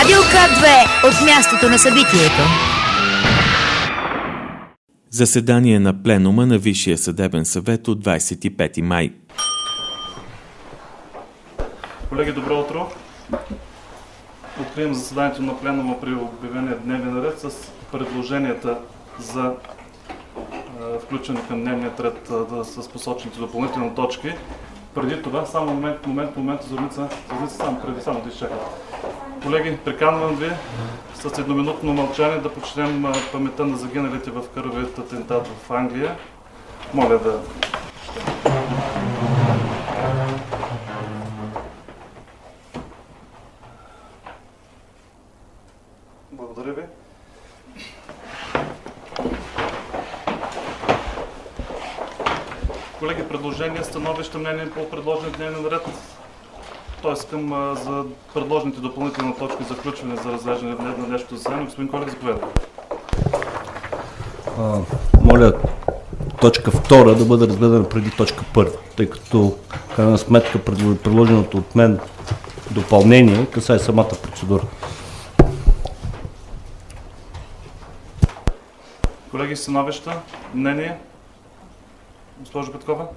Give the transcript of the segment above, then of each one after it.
Радио К2 от мястото на събитието. Заседание на пленума на Висшия съдебен съвет от 25 май. Колеги, добро утро! Откривам заседанието на пленума при обявения дневен ред с предложенията за включване към дневния ред с посочените допълнителни точки. Преди това, само момент, Зорница, само да изчакате. Колеги, приканвам ви с едноминутно мълчание да почетем паметта на загиналите в кървавият атентат в Англия. Моля да... Благодаря ви. Колеги, предложения, становища, мнение по предложен дневен ред, т.е. за предложените допълнителни точки за включване за разглеждане на днешното заседание. Господин Колев, заповядайте. Моля точка 2 да бъде разгледана преди точка 1, тъй като в крайна сметка предложеното от мен допълнение касае самата процедура. Колеги, становища, мнение? Госпожо Петкова?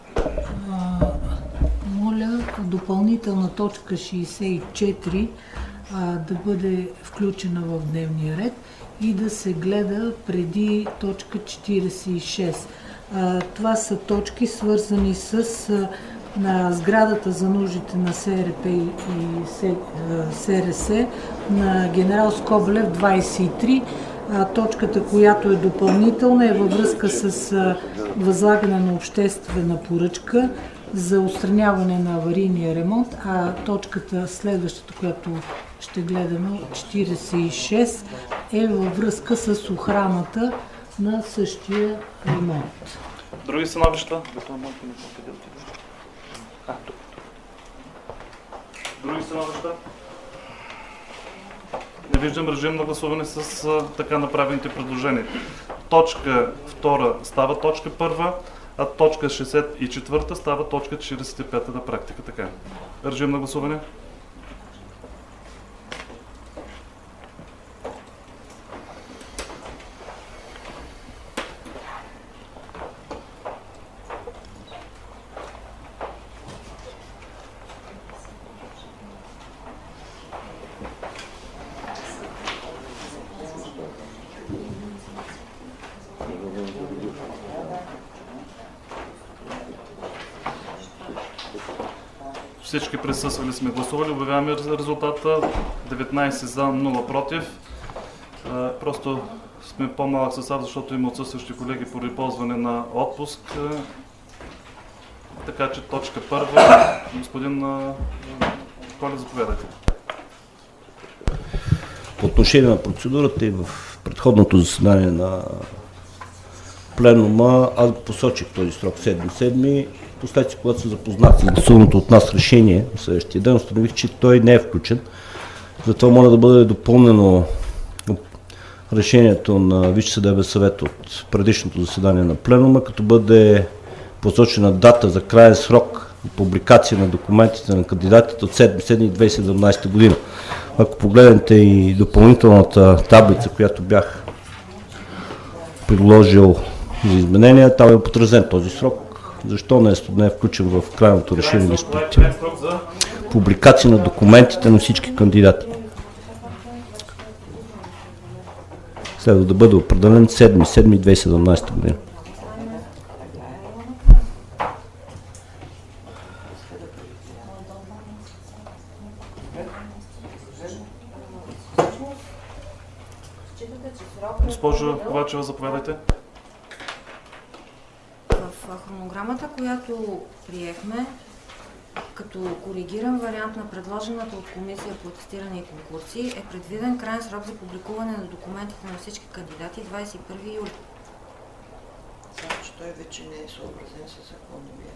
Моля допълнителна точка 64 да бъде включена в дневния ред и да се гледа преди точка 46. Това са точки, свързани с сградата за нуждите на СРП и СРС на генерал Скобелев 23. Точката, която е допълнителна, е във връзка с възлагане на обществена поръчка за отстраняване на аварийния ремонт, а точката следващата, която ще гледаме, 46, е във връзка с охраната на същия ремонт. Други становища? Други становища? Не виждам. Режим на гласуване с така направените предложения. Точка 2 става точка 1, а точка 64 става точка 45 на практика. Така. Режим на гласуване. Всички присъствали сме гласували. Обявяваме резултата. 19 за, 0 против. Просто сме по-малък състав, защото има отсъстващи колеги поради ползване на отпуск. Така че точка 1. Господин Колев, заповядайте. По отношение на процедурата и в предходното заседание на пленума, аз посочих този срок 7/7. Последствие, когато се запознах с гласуваното от нас решение на следващия ден, установих, че той не е включен. Затова моля да бъде допълнено решението на Висшия съдебен съвет от предишното заседание на пленума, като бъде посочена дата за краен срок и публикация на документите на кандидатите от 7/7/2017 година. Ако погледнете и допълнителната таблица, която бях предложил за изменения, там е потразен този срок. Защо не е включен в крайното решение на публикация на документите на всички кандидати? Следва да бъде определен 7/7/2017 година. Госпожо Ковачева, заповядайте. В хронограмата, която приехме, като коригиран вариант на предложената от Комисия по атестиране и конкурси, е предвиден крайен срок за публикуване на документите на всички кандидати 21 юли. Само, че той вече не е съобразен с законовия.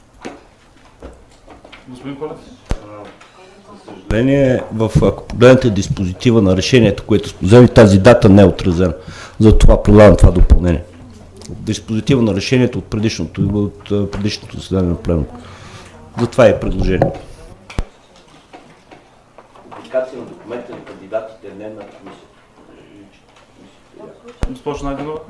Господин Колев? Ако погледнете диспозитива на решението, което сме взели, тази дата не е отразена. Затова предлагам това допълнение. Диспозитива на решението от предишното заседание на пленума. Затова е предложението. Публикация на документите на кандидатите, не на комисията. Госпожо Найденова?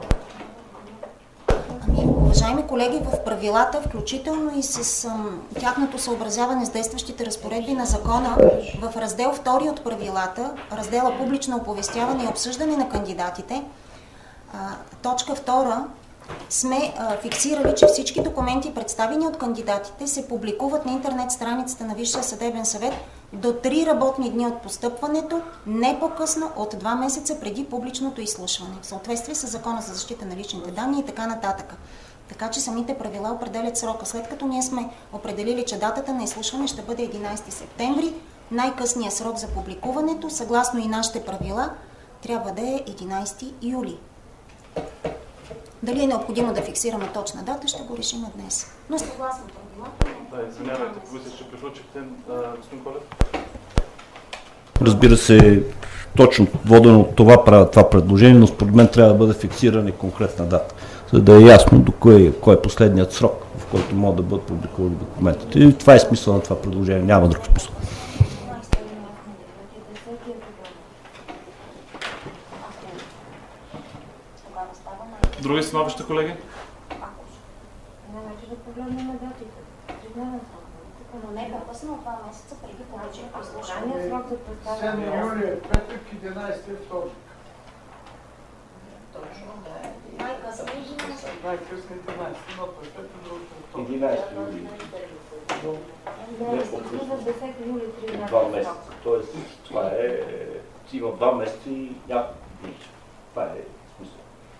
Уважаеми колеги, в правилата, включително и с тяхното съобразяване с действащите разпоредби на закона, в раздел 2 от правилата, раздела публично оповестяване и обсъждане на кандидатите, точка 2, сме фиксирали, че всички документи, представени от кандидатите, се публикуват на интернет страницата на Висшия съдебен съвет до 3 работни дни от постъпването, не по-късно от 2 месеца преди публичното изслушване, в съответствие с Закона за защита на личните данни и така нататък. Така че самите правила определят срока. След като ние сме определили, че датата на изслушване ще бъде 11 септември, най-късният срок за публикуването, съгласно и нашите правила, трябва да е 11 юли. Дали е необходимо да фиксираме точна дата, ще го решим днес. Но съгласно правилата... Да, извинявайте, комисия ще приключихте. Господин Колев? Разбира се, точно водено от това правя това предложение, но според мен трябва да бъде фиксирана и конкретна дата, за да е ясно до кой е последният срок, в който могат да бъдат публикувани документите. И това е смисъл на това предложение, няма друг смисъл. Други становища, колеги? Да погледнем датите. Но не по-късно от 2 месеца преди публичното изслушване. Срок за представяне. 7 юли е петък, 11 е вторник. Точно, да. Най-късно 11. Най-късно 11, но петък, другото е вторник. 11 юли. Не, стигна 10 юли 13. 2 месеца. Тоест, това е... Има 2 месеца и няколко дни. Това е смисъл.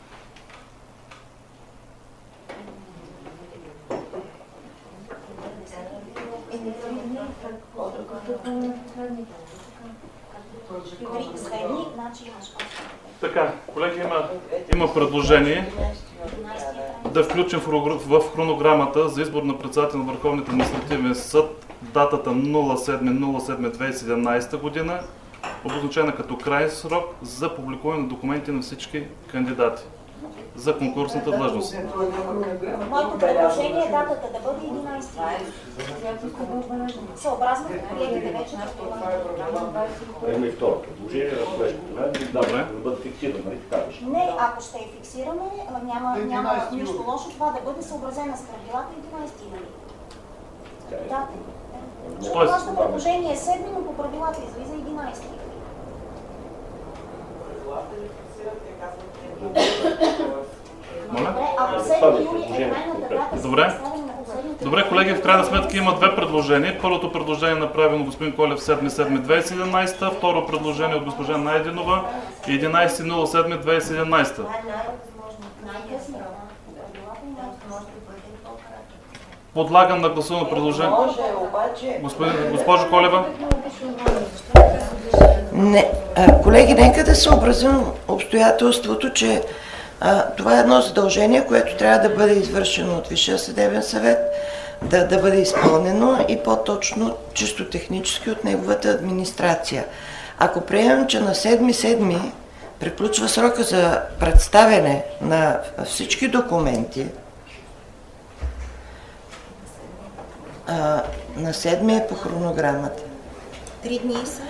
Така, колеги, има предложение да включим в хронограмата за избор на председател на Върховния административен съд датата 07.07.2017 година, обозначена като крайен срок за публикуване на документи на всички кандидати за конкурсната длъжност. Моето предложение е датата да бъде 11 юли. Съобразно приятите вече на това. Има и второ предложение, да бъде фиксирано, нали така беше? Не, ако ще я фиксираме, няма нищо лошо това да бъде съобразена с правилата 11 юли. Да. Вашето предложение е 7, но по правилата излиза 11 юли. Добре, колеги, в крайна сметка има две предложения. Първото предложение е направено господин Колев 7.7.2017, второ предложение от госпожа Найденова 11.07.2017. Подлагам на гласуване предложение. Госпожо Колева. Не, колеги, нека да съобразим обстоятелството, че това е едно задължение, което трябва да бъде извършено от Висшия съдебен съвет, да бъде изпълнено и по-точно чисто технически от неговата администрация. Ако приемем, че на 7.7. приключва срока за представяне на всички документи, на 7 е по хронограмата. 3 дни са.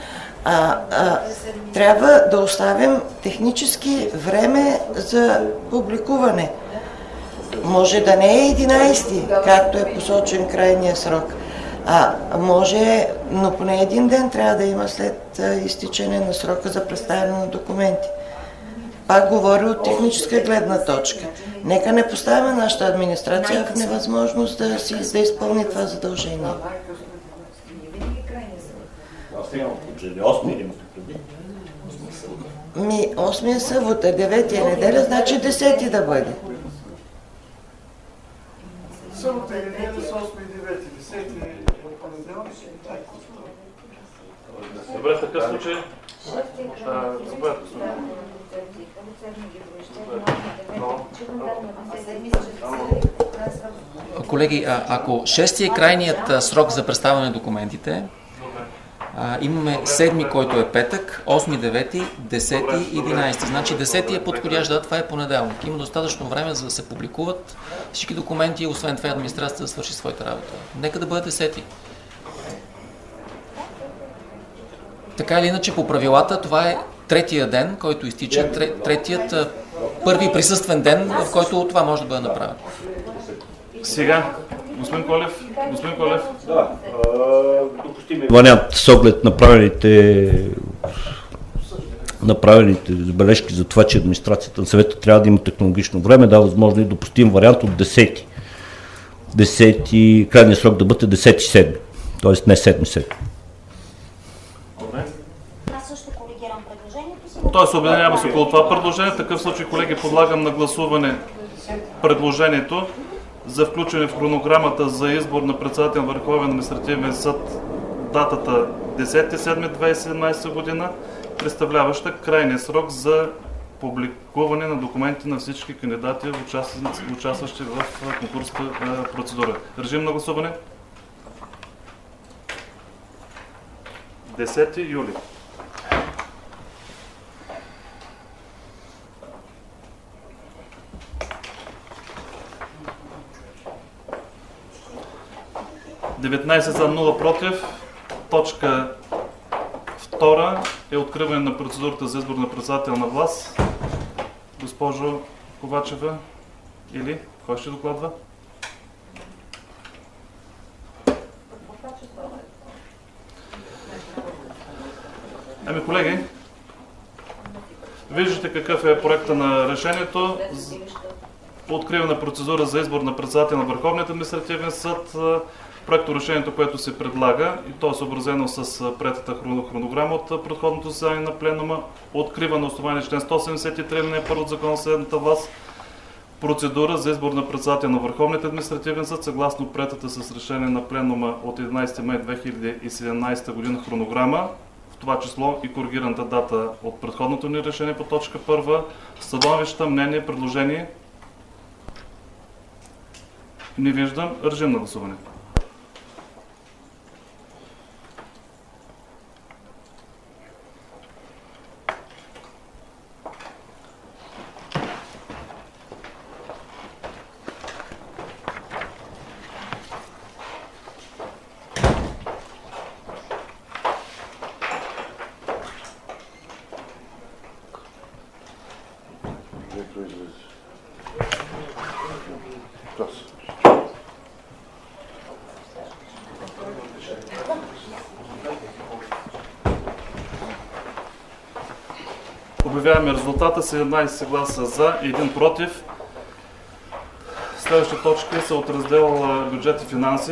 Трябва да оставим технически време за публикуване. Може да не е 11, както е посочен крайния срок. Може, но поне един ден трябва да има след изтичане на срока за представяне на документи. Пак говоря от техническа гледна точка. Нека не поставяме нашата администрация в невъзможност да изпълни това задължение. Ми, 8 е събота, 9 е неделя, значи 10 да бъде. Събота и неделя са 8 и 9, 10 е понеделник. Добре, в такъв случай. Колеги, ако 6 е крайният срок за представяне на документите, имаме 7, който е петък, 8, 9, 10 и 11. Значи 10 е подходящ дата, това е понеделник. Има достатъчно време за да се публикуват всички документи, освен това администрацията да свърши своята работа. Нека да бъде 10. Така или иначе по правилата това е третия ден, който изтича, третият първи присъствен ден, в който това може да бъде направено. Сега, господин Колев. Да, допустим вариант с оглед направените забележки за това, че администрацията на съвета трябва да има технологично време, да, възможно и допустим вариант от 10 крайният срок да бъде 10/7, т.е. не 7/7. Аз също коригирам предложението си. Тоест обединяваме се около това предложение. В такъв случай, колеги, подлагам на гласуване предложението за включване в хронограмата за избор на председател на Върховен административен съд датата 10.7.2017 година, представляваща крайния срок за публикуване на документи на всички кандидати, участващи в конкурсната процедура. Режим на гласуване. 10 юли. за 0 против. Точка 2 е откриване на процедурата за избор на председател на власт. Госпожо Ковачева, или кой ще докладва? Ами, колеги, виждате какъв е проекта на решението. Откриване на процедура за избор на председател на Върховният административен съд. Проекто решението, което се предлага, и то е съобразено с приетата хронограма от предходното заседание на пленума, открива на основание член 173 на първо от Закона за съдебната власт процедура за избор на председател на Върховният административен съд, съгласно приетата с решение на пленума от 11 май 2017 година хронограма, в това число и коригираната дата от предходното ни решение по точка 1. Становища, мнение, предложение? Не виждам. Режим на гласуване. Обявяваме резултата: 17 гласа за, 1 против. Следващите точки са от раздел бюджет и финанси.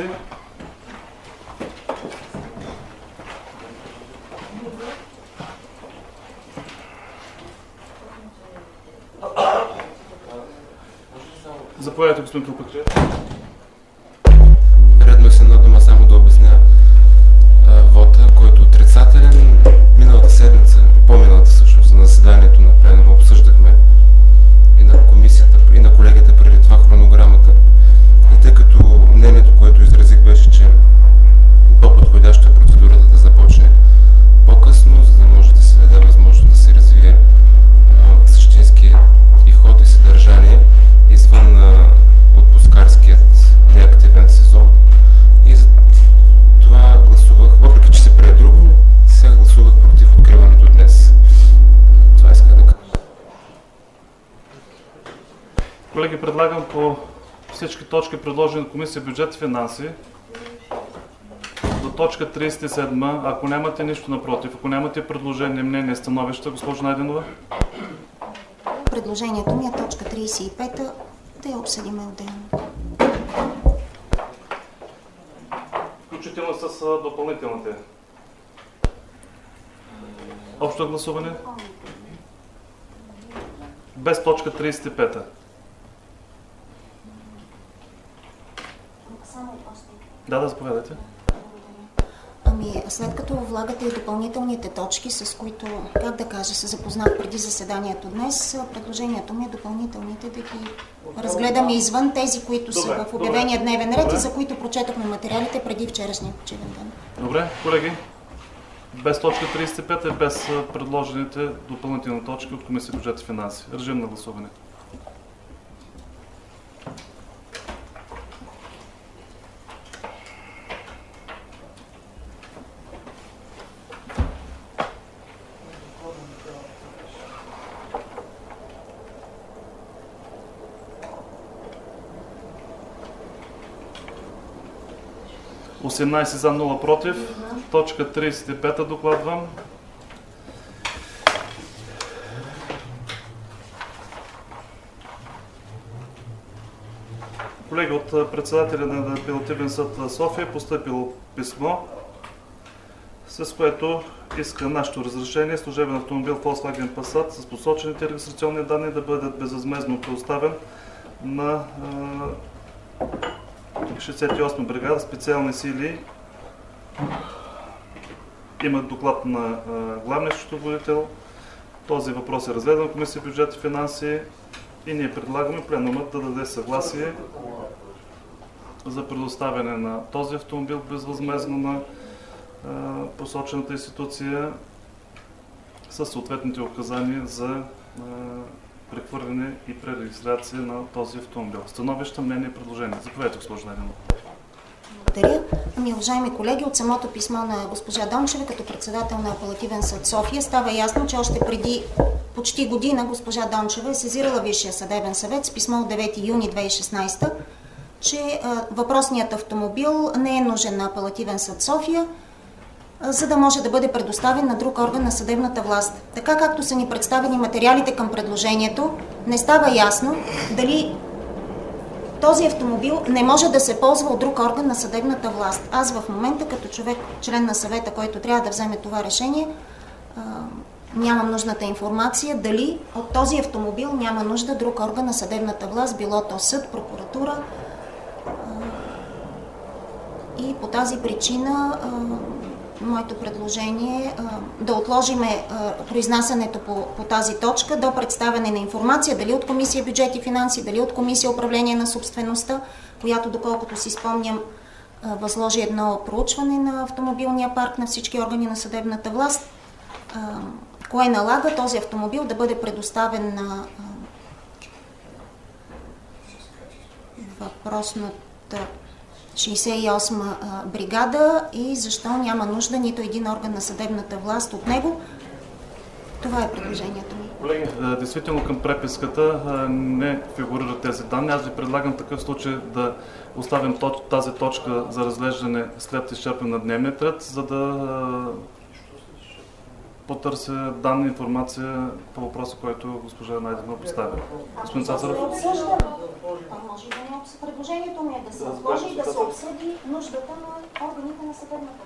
Заповядайте, господин Кълпакчев. Редно е с една дума само да обясня вота, който е отрицателен. Миналата седмица, по-миналата всъщност, на заседанието на пленума обсъждахме и на комисията, и на колегията преди това хронограмата. И тъй като мнението, което изразих, беше, че по-подходяща е процедурата да започне по-късно, за да може да се даде възможност да се развие същинския и ход и съдържание извън отпускарският неактивен сезон. И за това гласувах, въпреки че се прие друго, сега гласувах против откриването днес. Това исках да кажа. Колеги, предлагам по всички точки, предложени от Комисия бюджет и финанси, до точка 37, ако нямате нищо напротив, ако нямате предложение, мнение, становища, госпожо Найденова. Предложението ми е точка 35 да я обсъдиме отделно. Включително с допълнителните. Общо гласуване? Без точка 35. Да, заповядайте. Ами, след като влагате и допълнителните точки, с които, как да кажа, се запознах преди заседанието днес, предложението ми е допълнителните да ги разгледаме извън тези, които са в обявения дневен ред и за които прочетохме материалите преди вчерашния почивен ден. Добре, колеги. Без точка 35 е без предложените допълнителни точки от Комисия бюджет и финанси. Режим на гласуване. 18 за, 0 против. Точка 35 докладвам. Колеги, от председателя на Апелативен съд София е постъпило писмо, с което иска нашето разрешение служебен автомобил Volkswagen Passat с посочените регистрационни данни да бъде безвъзмездно предоставен на 68 бригада специални сили. Има доклад на главния счетоводител. Този въпрос е разгледан в Комисия бюджет и финанси и ние предлагаме пленумът да даде съгласие за предоставяне на този автомобил безвъзмездно на посочената институция със съответните указания за прехвърляне и пререгистрация на този автомобил. Становища, мнение и предложение. Заповядайте, госпожо Найденова. Благодаря. Уважаеми колеги, от самото писмо на госпожа Дончева като председател на Апелативен съд София става ясно, че още преди почти година госпожа Дончева е сезирала Висшия съдебен съвет с писмо от 9 юни 2016, че въпросният автомобил не е нужен на Апелативен съд София, за да може да бъде предоставен на друг орган на съдебната власт. Така както са ни представени материалите към предложението, не става ясно дали този автомобил не може да се ползва от друг орган на съдебната власт. Аз в момента, като човек, член на съвета, който трябва да вземе това решение, нямам нужната информация дали от този автомобил няма нужда друг орган на съдебната власт, било то съд, прокуратура. И по тази причина моето предложение е да отложиме произнасянето по тази точка до представяне на информация, дали от Комисия бюджет и финанси, дали от Комисия управление на собствеността, която, доколкото си спомням, възложи едно проучване на автомобилния парк на всички органи на съдебната власт. Кое налага този автомобил да бъде предоставен на въпросната 68 бригада и защо няма нужда нито един орган на съдебната власт от него. Това е предложението ми. Колеги, действително към преписката не фигурират тези данни. Аз ви предлагам в такъв случай да оставим тази точка за разглеждане след изчерпване на дневния ред, за да потърся данни, информация по въпроса, който госпожа Найденова поставя. Господин Цацаров. Може да не предложението ми е да се отложи и да се обсъди нуждата на органите на съдебната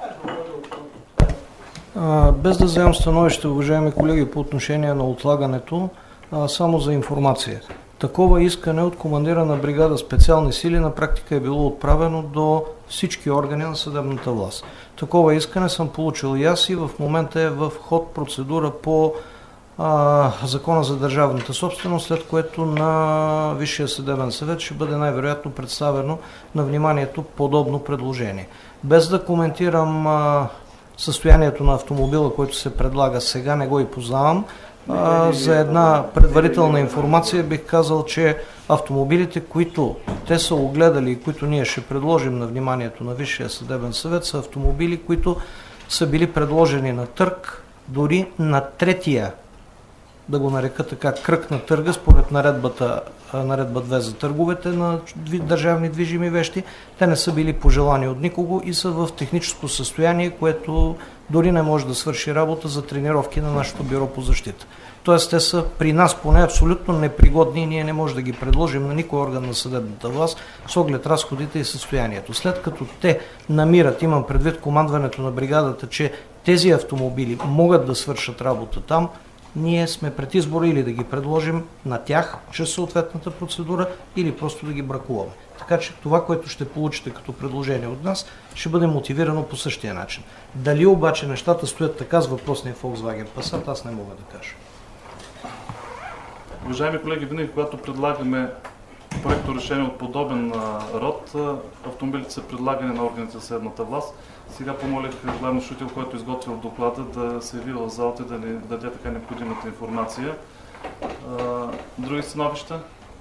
власт. Без да вземам становище, уважаеми колеги, по отношение на отлагането, само за информация. Такова искане от командира на бригада специални сили на практика е било отправено до всички органи на съдебната власт. Такова искане съм получил и аз и в момента е в ход процедура по Закона за държавната собственост, след което на Висшия съдебен съвет ще бъде най-вероятно представено на вниманието подобно предложение. Без да коментирам състоянието на автомобила, който се предлага сега, не го и познавам. За една предварителна информация бих казал, че автомобилите, които те са огледали и които ние ще предложим на вниманието на Висшия съдебен съвет, са автомобили, които са били предложени на търг, дори на третия, да го нарека така, кръг на търга, според наредба 2 за търговете на държавни движими вещи. Те не са били пожелани от никого и са в техническо състояние, което дори не може да свърши работа за тренировки на нашето бюро по защита. Тоест те са при нас поне абсолютно непригодни и ние не можем да ги предложим на никой орган на съдебната власт с оглед разходите и състоянието. След като те намират, имам предвид командването на бригадата, че тези автомобили могат да свършат работа там, ние сме пред избора или да ги предложим на тях чрез съответната процедура или просто да ги бракуваме. Така че това, което ще получите като предложение от нас, ще бъде мотивирано по същия начин. Дали обаче нещата стоят така с въпросния Volkswagen Passat, аз не мога да кажа. Уважаеми колеги, винаги когато предлагаме проекто решение от подобен род, автомобилите са предлагани на органите на съдебната власт. Сега помолих главния счетоводител, който изготвил доклада, да се яви в залата и да ни даде така необходимата информация. Други становища?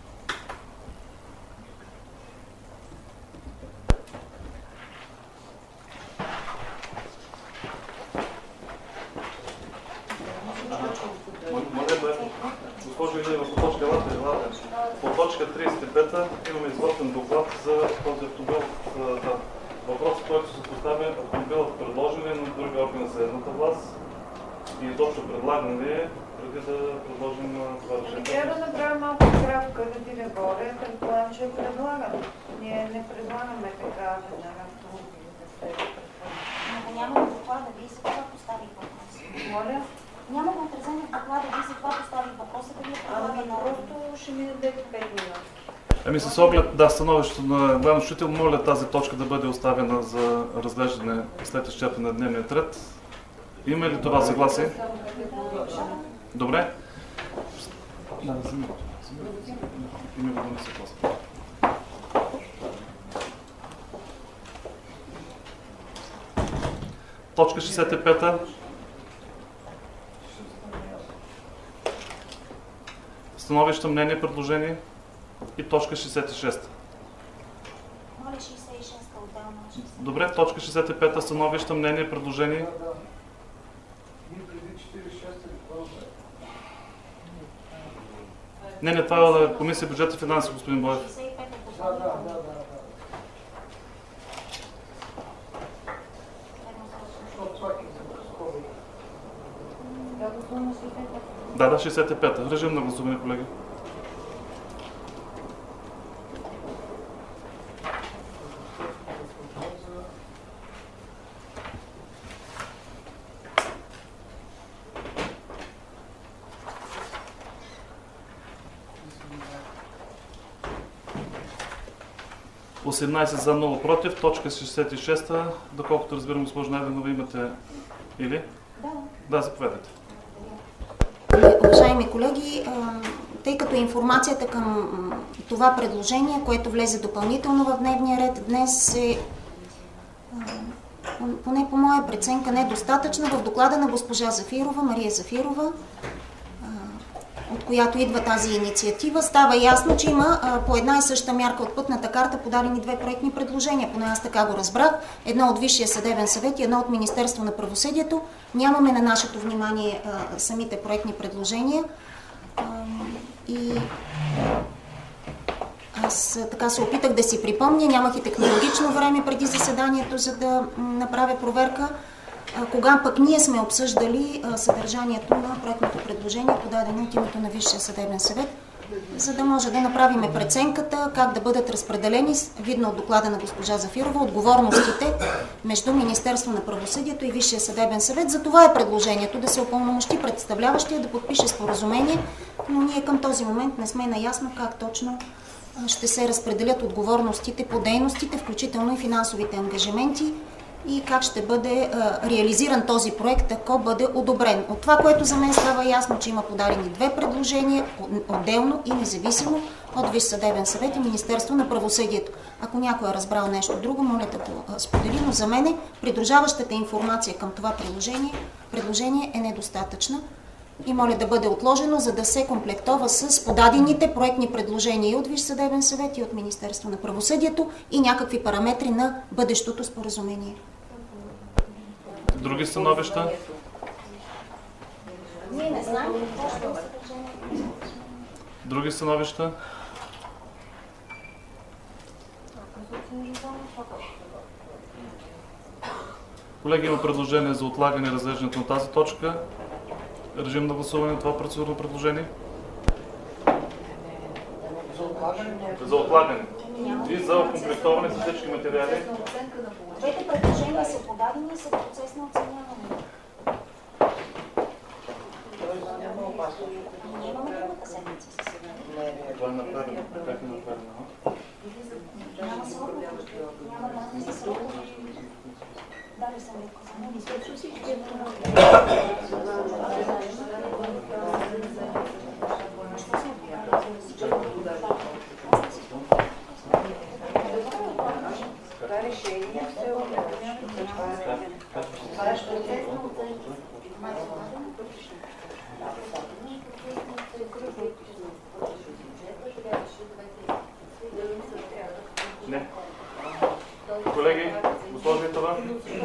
Госпожо Илиева, по точка 35 имаме изготвен доклад за този автомобил. Въпросът, който се поставя, ако не бил предложен на други органи на съдебната власт и изобщо предлаган ли е, преди да предложим това решение. Трябва да направим малко справка, да ти не горе, предполагам, че е предлаган. Ние не предлагаме така веднага да се Но няма да доклада, вие за това поставих въпрос. Моля? Няма да отразен в доклада, вие за това поставих въпроса, да ви е предлаган. Просто ще ми дадете 5 минути. Ами с оглед, становището на главен служител, моля тази точка да бъде оставена за разглеждане след изчерпване на дневния ред. Има ли това съгласие? Добре. Точка 65. Становище, мнение, предложение. И точка 66. Моля 66-та отделно. Добре, точка 65, становище, мнение, предложение. Не, това е комисия бюджет и финанси, господин Боев. Да, 65. Режим на гласуване, колеги. За 0 против, точка 66, доколкото разбирам, госпожо Найденова, имате или? Да, заповядайте. Уважаеми колеги, тъй като информацията към това предложение, което влезе допълнително в дневния ред, днес е, поне по моя преценка, недостатъчна, в доклада на госпожа Зафирова, Мария Зафирова, от която идва тази инициатива, става ясно, че има по една и съща мярка от пътната карта подадени две проектни предложения, поне аз така го разбрах, едно от Висшия съдебен съвет и едно от Министерство на правосъдието. Нямаме на нашето внимание самите проектни предложения и аз така се опитах да си припомня, нямах и технологично време преди заседанието, за да направя проверка. Кога пък ние сме обсъждали съдържанието на проектното предложение, подадено от името на Висшия съдебен съвет, за да може да направим преценката как да бъдат разпределени, видно от доклада на госпожа Зафирова, отговорностите между Министерство на правосъдието и Висшия съдебен съвет. За това е предложението да се упълномощи представляващия да подпише споразумение, но ние към този момент не сме наясно как точно ще се разпределят отговорностите по дейностите, включително и финансовите ангажименти, и как ще бъде реализиран този проект, ако бъде одобрен. От това, което за мен става ясно, че има подадени две предложения, отделно и независимо от Висш съдебен съвет и Министерство на правосъдието. Ако някой е разбрал нещо друго, моля да го сподели, но за мен придружаващата информация към това предложение е недостатъчна и моля да бъде отложено, за да се комплектова с подадените проектни предложения и от Висш съдебен съвет и от Министерство на правосъдието и някакви параметри на бъдещото споразумение. Други становища? Ние не знаем какво ще е съдържанието. Други становища? Колеги, има предложение за отлагане и разглеждането на тази точка. Режим на гласуване на това процедурно предложение. За отлагане. И за комплектоване с всички материали. Двете предложения са подадени и са в процес на оценяване. Ние имаме другата седмица със сега. Това е направено. Как е направено? Няма срок. Няма дата за срок. Дали съм ви Не. Колеги, госпожо Итова.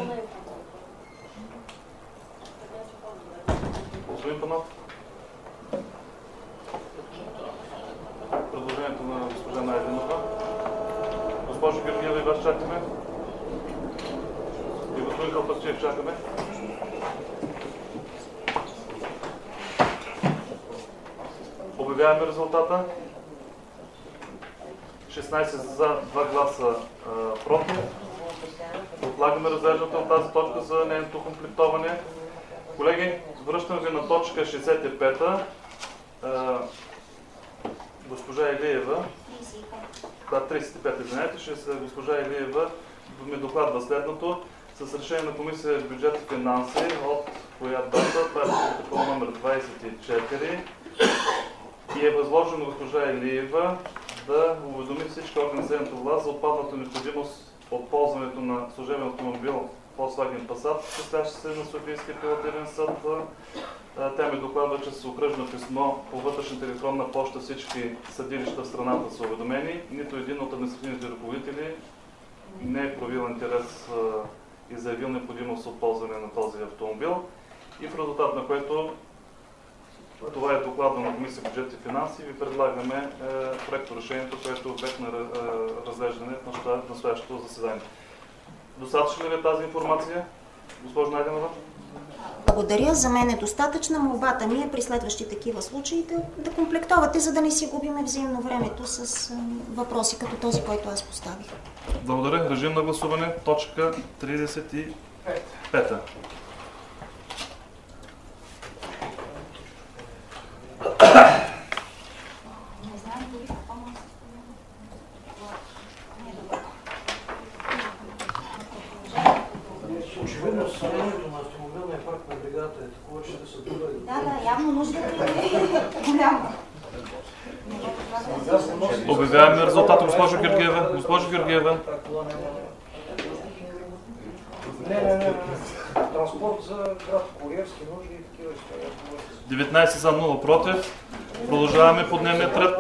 Господин Панов. Предложението на госпожа Найденова. Госпожо Георгиева, и вас чакаме. Господин Калпакчиев, чакаме. Обявяваме резултата. 16 за, 2 гласа против. Отлагаме разглеждането на тази точка за нейното комплектоване. Колеги, връщам ви на точка 65. Госпожа Илиева, 35, извинете, госпожа Илиева ми докладва следното. С решение на Комисия бюджет и финанси от коя дата, това е протокол номер 24, и е възложено госпожа Илиева да уведоми всички органи на съдебната власт за отпадната необходимост от ползването на служебен автомобил Volkswagen Passat, състоящ се на Софийския апелативен съд. Тя ми докладва, че с окръжно писмо по вътрешната електронна поща всички съдилища в страната са уведомени. Нито един от административните ръководители не е проявил интерес и заявил необходимост от ползване на този автомобил. И в резултат на което това е докладвано на Комисия бюджет и финанси, ви предлагаме проекторешението, което е обект на разглеждане в настоящото заседание. Достатъчно ли е тази информация, госпожо Найденова? Благодаря. За мен е достатъчна. Молбата ми е при следващи такива случаи да комплектовате, за да не си губиме взаимно времето с въпроси като този, който аз поставих. Благодаря. Режим на гласуване. Точка 35. Очевидно състоянието на автомобилния парк на бригадата е такова, че да се добре. Да, явно нуждата е голяма. Обявяваме резултата, госпожо Георгиева. Госпожо Георгиева. Не. Транспорт за град, куриерски нужди и такива истории. 19 за 0 против. Продължаваме по дневния ред.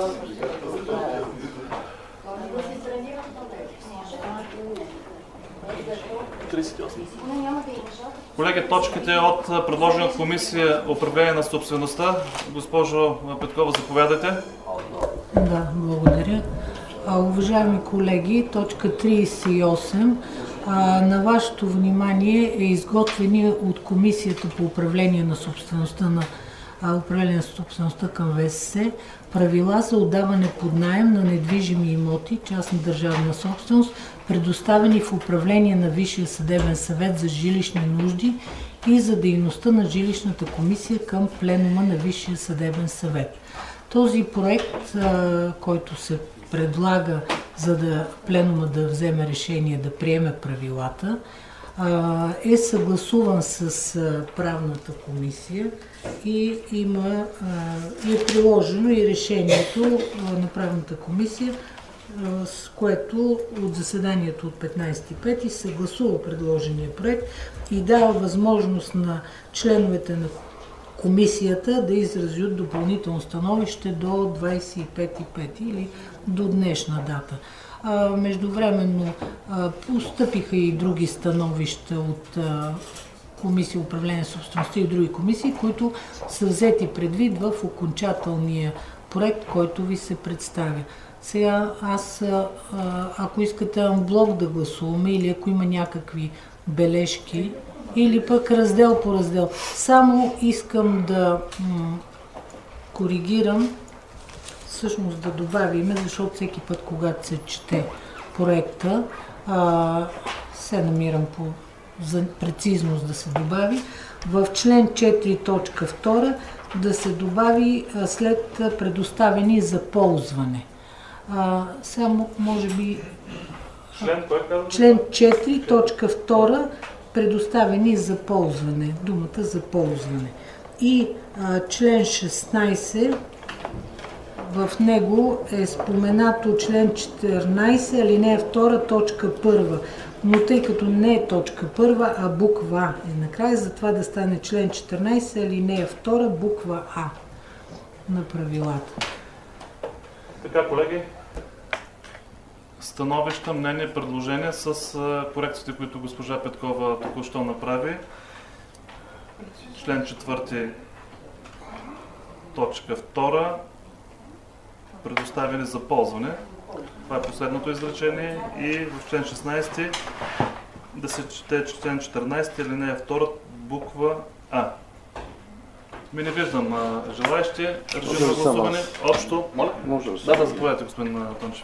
Колеги, точките от предложени от Комисия управление на собствеността. Госпожо Петкова, заповядайте. Да, благодаря. Уважаеми колеги, точка 38 на вашето внимание е изготвени от Комисията по управление на собствеността към ВСС правила за отдаване под наем на недвижими имоти, частна държавна собственост, предоставени в управление на Висшия съдебен съвет за жилищни нужди и за дейността на жилищната комисия към пленума на Висшия съдебен съвет. Този проект, който се предлага, за да пленума да вземе решение да приеме правилата, е съгласуван с правната комисия и е приложено и решението на правната комисия, с което от заседанието от 15.5 съгласува предложения проект и дава възможност на членовете на комисията да изразят допълнително становище до 25.5 или до днешна дата. Междувременно постъпиха и други становища от Комисия управление на собствеността и други комисии, които са взети предвид в окончателния проект, който ви се представя. Сега ако искате анблок да гласуваме или ако има някакви бележки, или пък раздел по раздел. Само искам да коригирам, всъщност да добавим, защото всеки път, когато се чете проекта, се намирам за прецизност да се добави, в член 4 точка 2 да се добави след предоставени за ползване. Само може би член 4 точка 2 предоставени за ползване, думата за ползване. И член 16, в него е споменато член 14, алинея 2, точка 1. Но тъй като не е точка 1, а буква А е накрая, затова да стане член 14, алинея 2, буква А на правилата. Така, колеги, становища, мнения, предложения с корекциите, които госпожа Петкова току-що направи. Член 4, точка 2, предоставени за ползване. Това е последното изречение. И в член 16 да се чете член 14, алинея 2, буква А. Не виждам желаещи. Режим на гласуване. Общо. Моля? Може да, заповядайте, господин Тончев.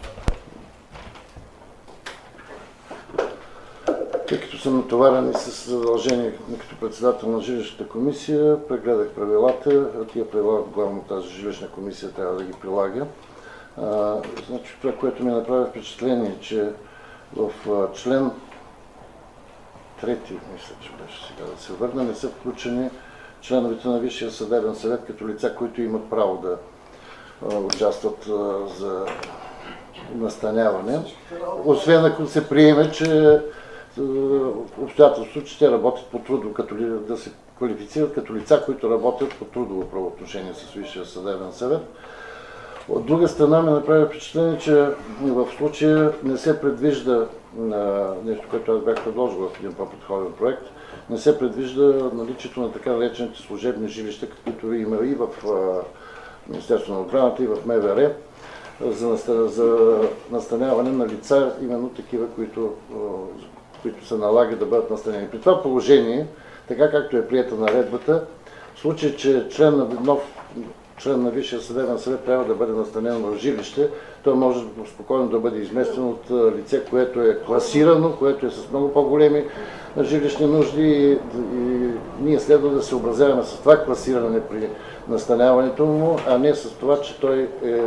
Тъй като съм натоварен и с задължение като председател на жилищната комисия, прегледах правилата. Тия правила, главно тази жилищна комисия трябва да ги прилага. Значи, това, което ми направи впечатление, че в член 3, мисля, че беше сега да се върна, не са включени членовете на Висшия съдебен съвет като лица, които имат право да участват за настаняване. Освен ако се приеме, че обстоятелство, че те работят по трудово, да се квалифицират като лица, които работят по трудово правоотношение с Висшия съдебен съвет. От друга страна ми направи впечатление, че в случая не се предвижда нещо, което аз бях предложил в един по-подходен проект, не се предвижда наличието на така наречените служебни жилища, каквито има и в Министерството на отбраната, и в МВР, за настаняване на лица, именно такива, които се налага да бъдат настанени. При това положение, така както е приета наредбата, в случай, че член на Висшия съдебен съвет трябва да бъде настанен в жилище, той може спокойно да бъде изместен от лице, което е класирано, което е с много по-големи жилищни нужди и ние следва да се съобразяваме с това класиране при настаняването му, а не с това, че той е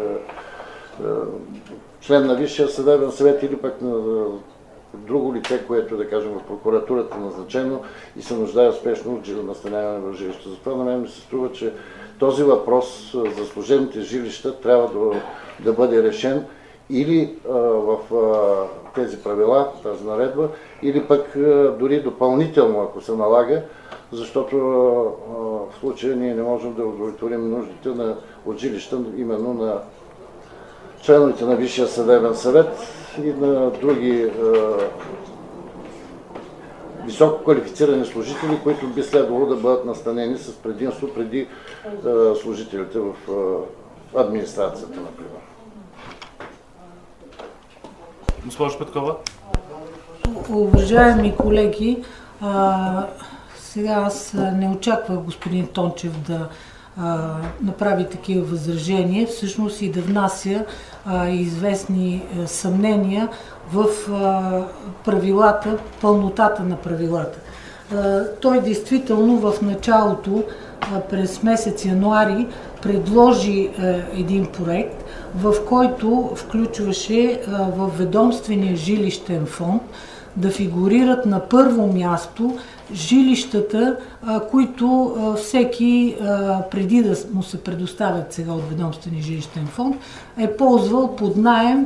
член на Висшия съдебен съвет или пък на друго лице, което, да кажем, в прокуратурата назначено и се нуждае спешно от настаняване в жилище. Затова на мен ми се струва, че този въпрос за служебните жилища трябва да бъде решен или в тези правила, тази наредба, или пък дори допълнително, ако се налага, защото в случая ние не можем да удовлетворим нуждите от жилища именно на членовете на Висшия съдебен съвет и на други високо квалифицирани служители, които би следвало да бъдат настанени с предимство преди служителите в администрацията, например. Госпожо Петкова. Уважаеми колеги, сега аз не очаквах господин Тончев да направи такива възражения, всъщност и да внася известни съмнения в правилата, пълнотата на правилата. Той действително в началото, през месец януари, предложи един проект, в който включваше във ведомствения жилищен фонд да фигурират на първо място жилищата, които всеки, преди да му се предоставят сега от ведомствения жилищен фонд, е ползвал под наем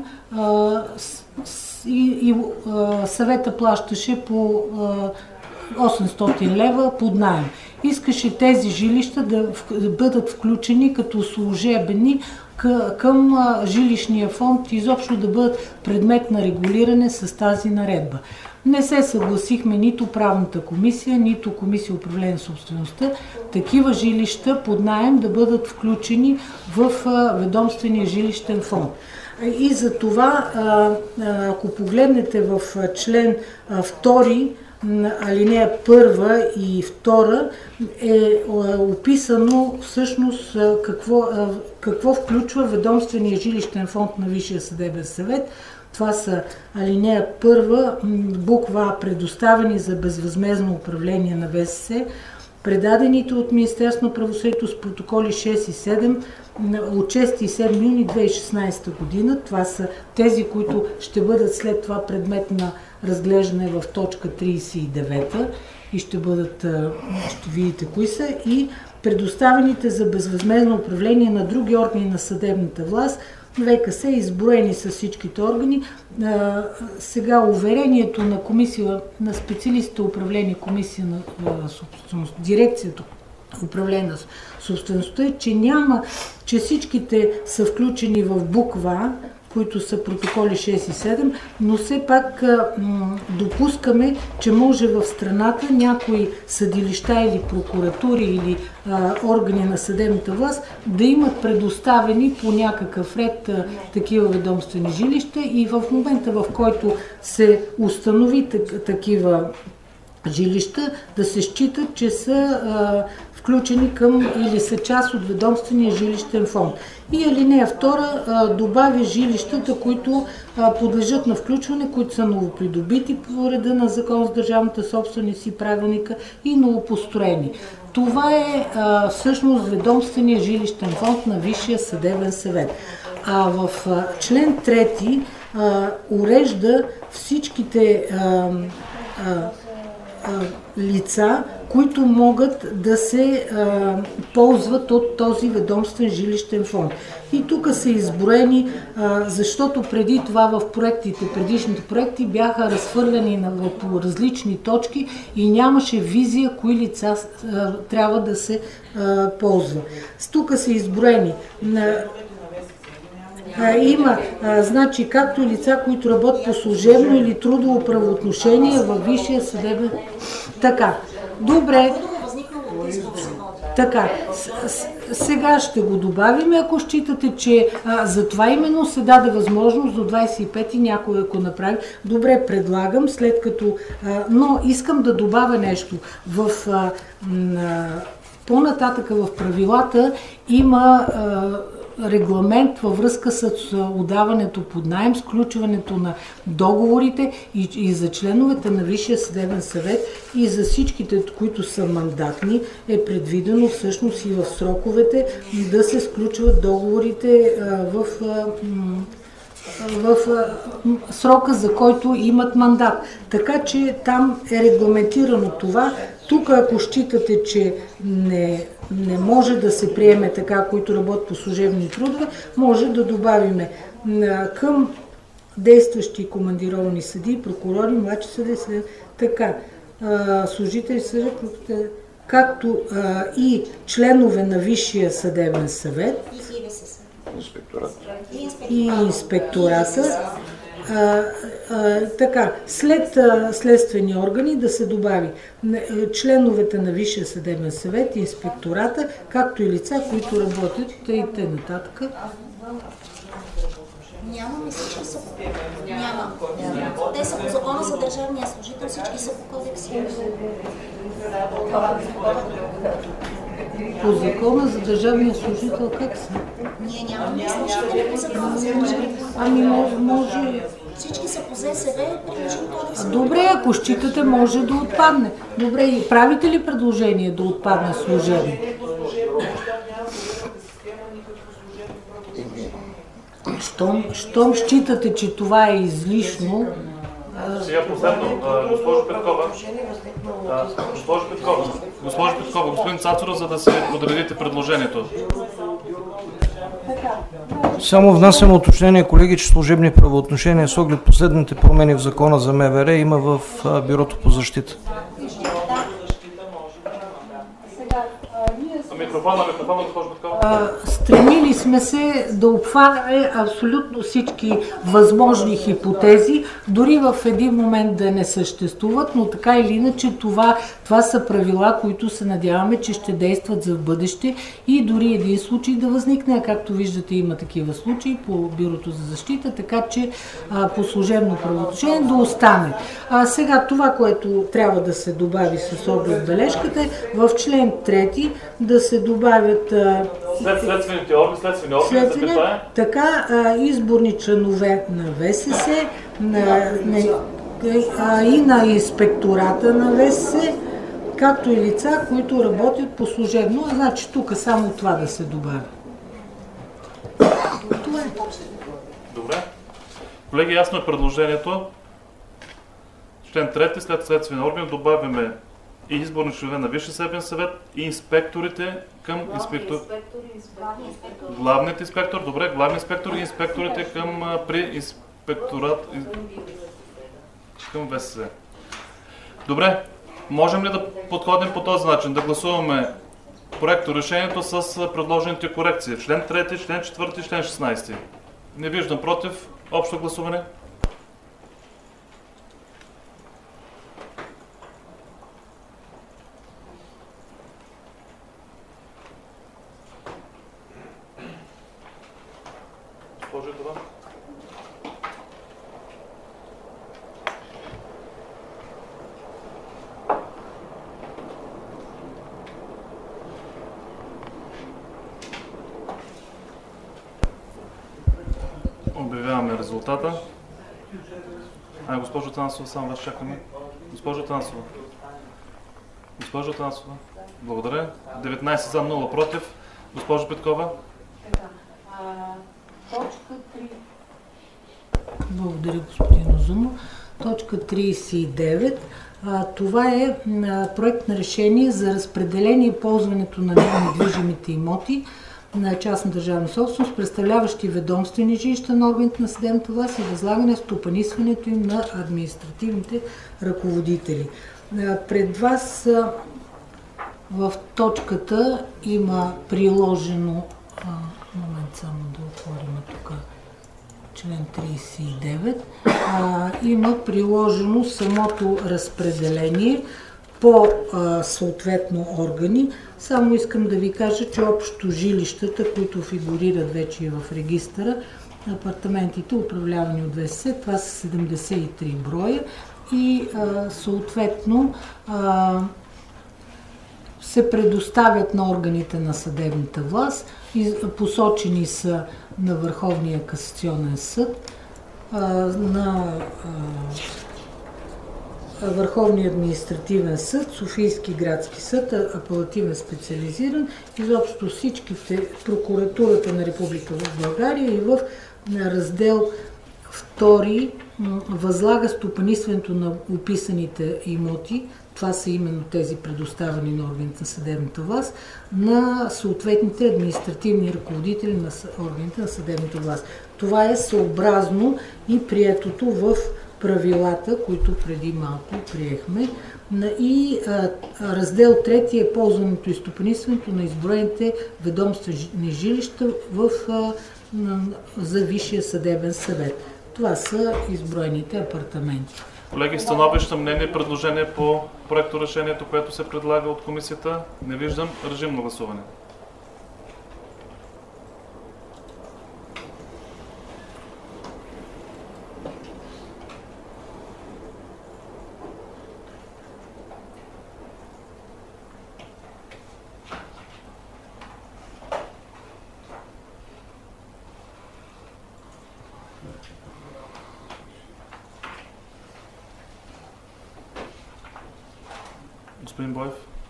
и съвета плащаше по 800 лева под наем. Искаше тези жилища да бъдат включени като служебни към жилищния фонд и изобщо да бъдат предмет на регулиране с тази наредба. Не се съгласихме нито правната комисия, нито комисия управление на собствеността, такива жилища под наем да бъдат включени в ведомствения жилищен фонд. И за това, ако погледнете в член 2, алинея 1 и 2 е описано всъщност какво включва ведомствения жилищен фонд на Висшия съдебен съвет. Това са алинея 1, буква А, предоставени за безвъзмездно управление на ВСС, предадените от Министерството на правосъдието с протоколи 6 и 7 от 6 и 7 юни 2016 година. Това са тези, които ще бъдат след това предмет на разглеждане в точка 39 и ще видите кои са, и предоставените за безвъзмездно управление на други органи на съдебната власт, ВКС, изброени с всичките органи. Сега уверението на комисия, на специалистите управление комисия на собственост, дирекцията управление на собствеността е, че всичките са включени в буква А, които са протоколи 6 и 7, но все пак допускаме, че може в страната някои съдилища или прокуратури или органи на съдебната власт да имат предоставени по някакъв ред такива ведомствени жилища и в момента, в който се установи такива жилища, да се считат, че са включени към или са част от ведомствения жилищен фонд. И алинея 2 добавя жилищата, които подлежат на включване, които са новопридобити по реда на Закон за държавната собственост и правилника и новопостроени. Това е всъщност ведомствения жилищен фонд на Висшия съдебен съвет. А в член 3 урежда всичките лица, които могат да се ползват от този ведомствен жилищен фонд. И тук са изброени, защото преди това в предишните проекти бяха разхвърляни по различни точки и нямаше визия кои лица трябва да се ползва. Тук са изброени има, значи, както и лица, които работят по служебно или трудово правоотношение във Висшия съдебен. Така, добре. Така, сега ще го добавим, ако считате, че за това именно се даде възможност до 25-ти някой ако направи. Добре, предлагам, след като... но искам да добавя нещо. По-нататъка в правилата има регламент във връзка с отдаването под наем, сключването на договорите и за членовете на Висшия съдебен съвет и за всичките, които са мандатни, е предвидено всъщност и в сроковете да се сключват договорите в срока, за който имат мандат. Така че там е регламентирано това. Тук, ако считате, че не може да се приеме така, които работят по служебни трудове, може да добавиме към действащи командировани съдии, прокурори, младши съдии, така, служители съда, както и членове на Висшия съдебен съвет и инспектората. Така, след следствени органи да се добави членовете на Висшия съдебен съвет и инспектората, както и лица, които работят и т.н. Няма, всички са. Няма. Те са по закона за държавния служител, всички са по кодекси. По закона за държавния служител как са? Ние нямаме служители по закона за държавния. Ами може... Всички са по ЗСВ, приложим кодекс. Добре, ако считате, може да отпадне. Добре, и правите ли предложение да отпадне служебно? Щом считате, че това е излишно... Сега последно, госпожо Петкова, господин Цацура, за да се подредите предложението. Само внасям уточнение, колеги, че служебни правоотношения с оглед последните промени в закона за МВР има в Бюрото по защита. Стремили сме се да обхванем абсолютно всички възможни хипотези, дори в един момент да не съществуват, но така или иначе това са правила, които се надяваме, че ще действат за в бъдеще и дори един случай да възникне, както виждате има такива случаи по Бюрото за защита, така че по служебно правоотношение да остане. Сега това, което трябва да се добави с оглед бележката е в член 3 да се добавят следствените органи, така изборни членове на ВСС и на инспектората на ВСС, както и лица, които работят по служебно. Значи тук само това да се добави. Това е. Добре. Колеги, ясно е предложението. Член 3 след следствени органи добавяме и изборни членове на Висшия съдебен съвет и инспекторите към главният инспектор, добре, главният инспектор и инспекторите към при инспекторат към ВСС. Добре, можем ли да подходим по този начин, да гласуваме проекто решението с предложените корекции? Член 3, член 4, член 16. Не виждам. Против? Общо гласуване. Госпожо Иванова. Обявяваме резултата. Госпожо Танасова, само вас чакаме. Госпожо Танасова. Госпожо Танасова. Благодаря. 19 за, 0 против. Госпожо Петкова. Точка 3. Благодаря, господин Озунов. Точка 39. Това е проект на решение за разпределение и ползването на недвижимите имоти на частна държавна собственост, представляващи ведомствени жилища на органите на съдебната власт и възлагане стопанисването им на административните ръководители. Пред вас в точката има приложено, момент само да отворим тук член 39, има приложено самото разпределение по съответно органи. Само искам да ви кажа, че общо жилищата, които фигурират вече и в регистъра, апартаментите, управлявани от ВСС, това са 73 броя и съответно се предоставят на органите на съдебната власт. Посочени са на Върховния касационен съд, на Върховния административен съд, Софийски градски съд, апелативен специализиран, изобщо всичките, прокуратурата на Република България и в раздел 2 възлага стопанисването на описаните имоти, това са именно тези предоставени на органите на съдебната власт, на съответните административни ръководители на органите на съдебната власт. Това е съобразно и приетото в правилата, които преди малко приехме. И раздел 3 е ползването и стопанисването на изброените ведомствени жилища за Висшия съдебен съвет. Това са изброените апартаменти. Колеги, становища, мнение, предложение по проекторешението, което се предлага от комисията? Не виждам. Режим на гласуване. Господин Боев.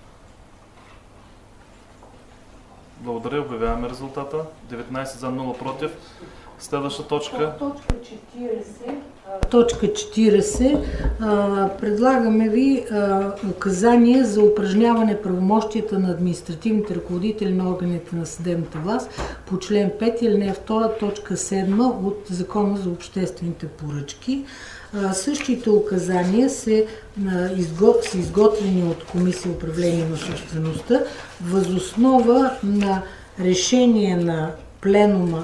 Благодаря, обявяваме резултата. 19 за, 0 против. Следваща точка. Точка 40. Предлагаме ви указания за упражняване правомощията на административните ръководители на органите на съдебната власт по член 5 алинея 2, точка 7 от Закона за обществените поръчки. Същите указания са изготвени от Комисия управление на собствеността въз основа на решение на пленума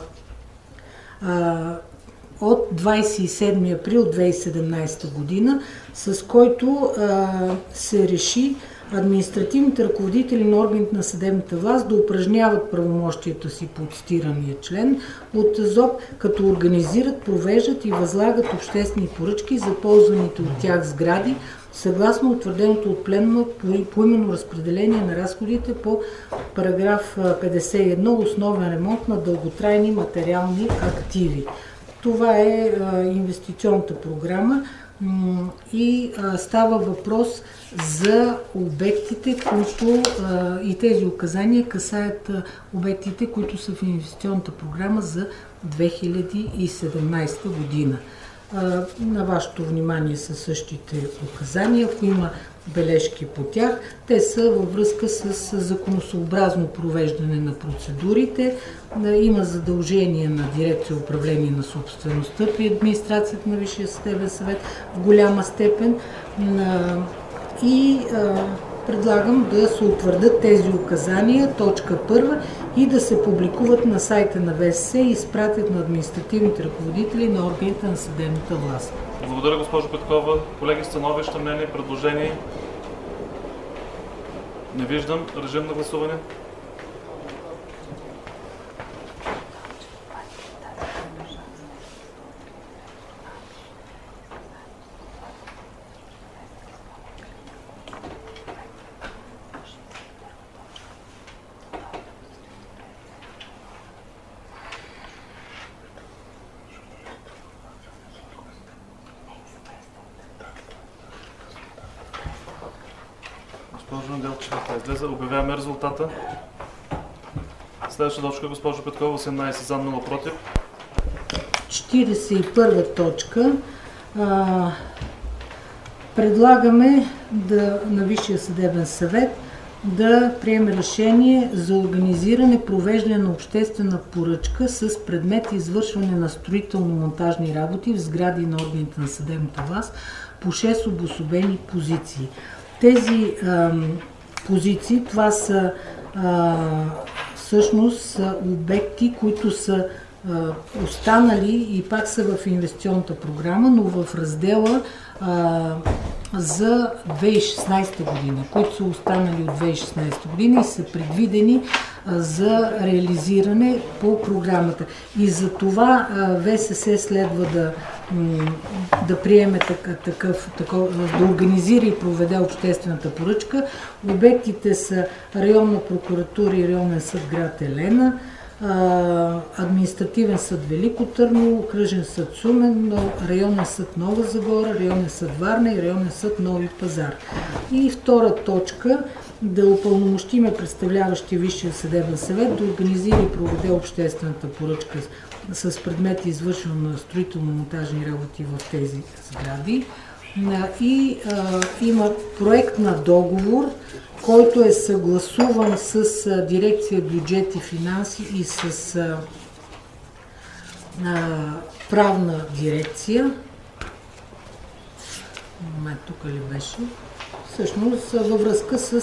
от 27 април 2017 година, с който се реши административните ръководители на органите на съдебната власт да упражняват правомощията си по цитирания член от ЗОП, като организират, провеждат и възлагат обществени поръчки за ползваните от тях сгради, съгласно утвърденото от пленума поименно разпределение на разходите по параграф 51 основен ремонт на дълготрайни материални активи. Това е инвестиционната програма и става въпрос за обектите, които и тези указания касаят обектите, които са в инвестиционната програма за 2017 година. На вашето внимание са същите указания. Ако има бележки по тях, те са във връзка с законосъобразно провеждане на процедурите. Има задължение на дирекция управление на собствеността при администрацията на Висшия съдебен съвет в голяма степен и предлагам да се утвърдят тези указания, точка 1, и да се публикуват на сайта на ВСС и изпратят на административните ръководители на органите на съдебната власт. Благодаря, госпожо Петкова. Колеги, становища, мнение, предложения? Не виждам. Режим на гласуване. Госпожо Неделчева, излезе. Обявяваме резултата. Следваща точка, госпожо Петкова, 18 за, 0 против. 41 точка. Предлагаме на Висшия съдебен съвет да приеме решение за организиране, провеждане на обществена поръчка с предмет извършване на строително-монтажни работи в сгради на органите на съдебната власт по 6 обособени позиции. Тези позиции, това са всъщност обекти, които са останали и пак са в инвестиционната програма, но в раздела за 2016 година, които са останали от 2016 година и са предвидени за реализиране по програмата. И за това ВСС следва да приеме да организира и проведе обществената поръчка. Обектите са Районна прокуратура и Районен съд град Елена, Административен съд Велико Търново, Окръжен съд Шумен, Районен съд Нова Загора, Районен съд Варна и Районен съд Нови пазар. И втора точка, да упълномощиме представляващия Висшия съдебен съвет да организира и проведе обществената поръчка с предмет извършване на строително-монтажни работи в тези сгради. И има проект на договор, който е съгласуван с дирекция бюджет и финанси и с правна дирекция. Момент, тук ли беше? Всъщност във връзка с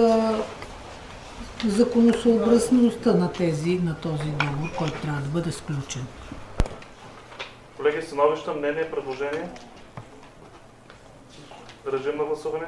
законосъобразността на този договор, който трябва да бъде сключен. Колеги, становища, мнение, предложение? Режим на гласуване.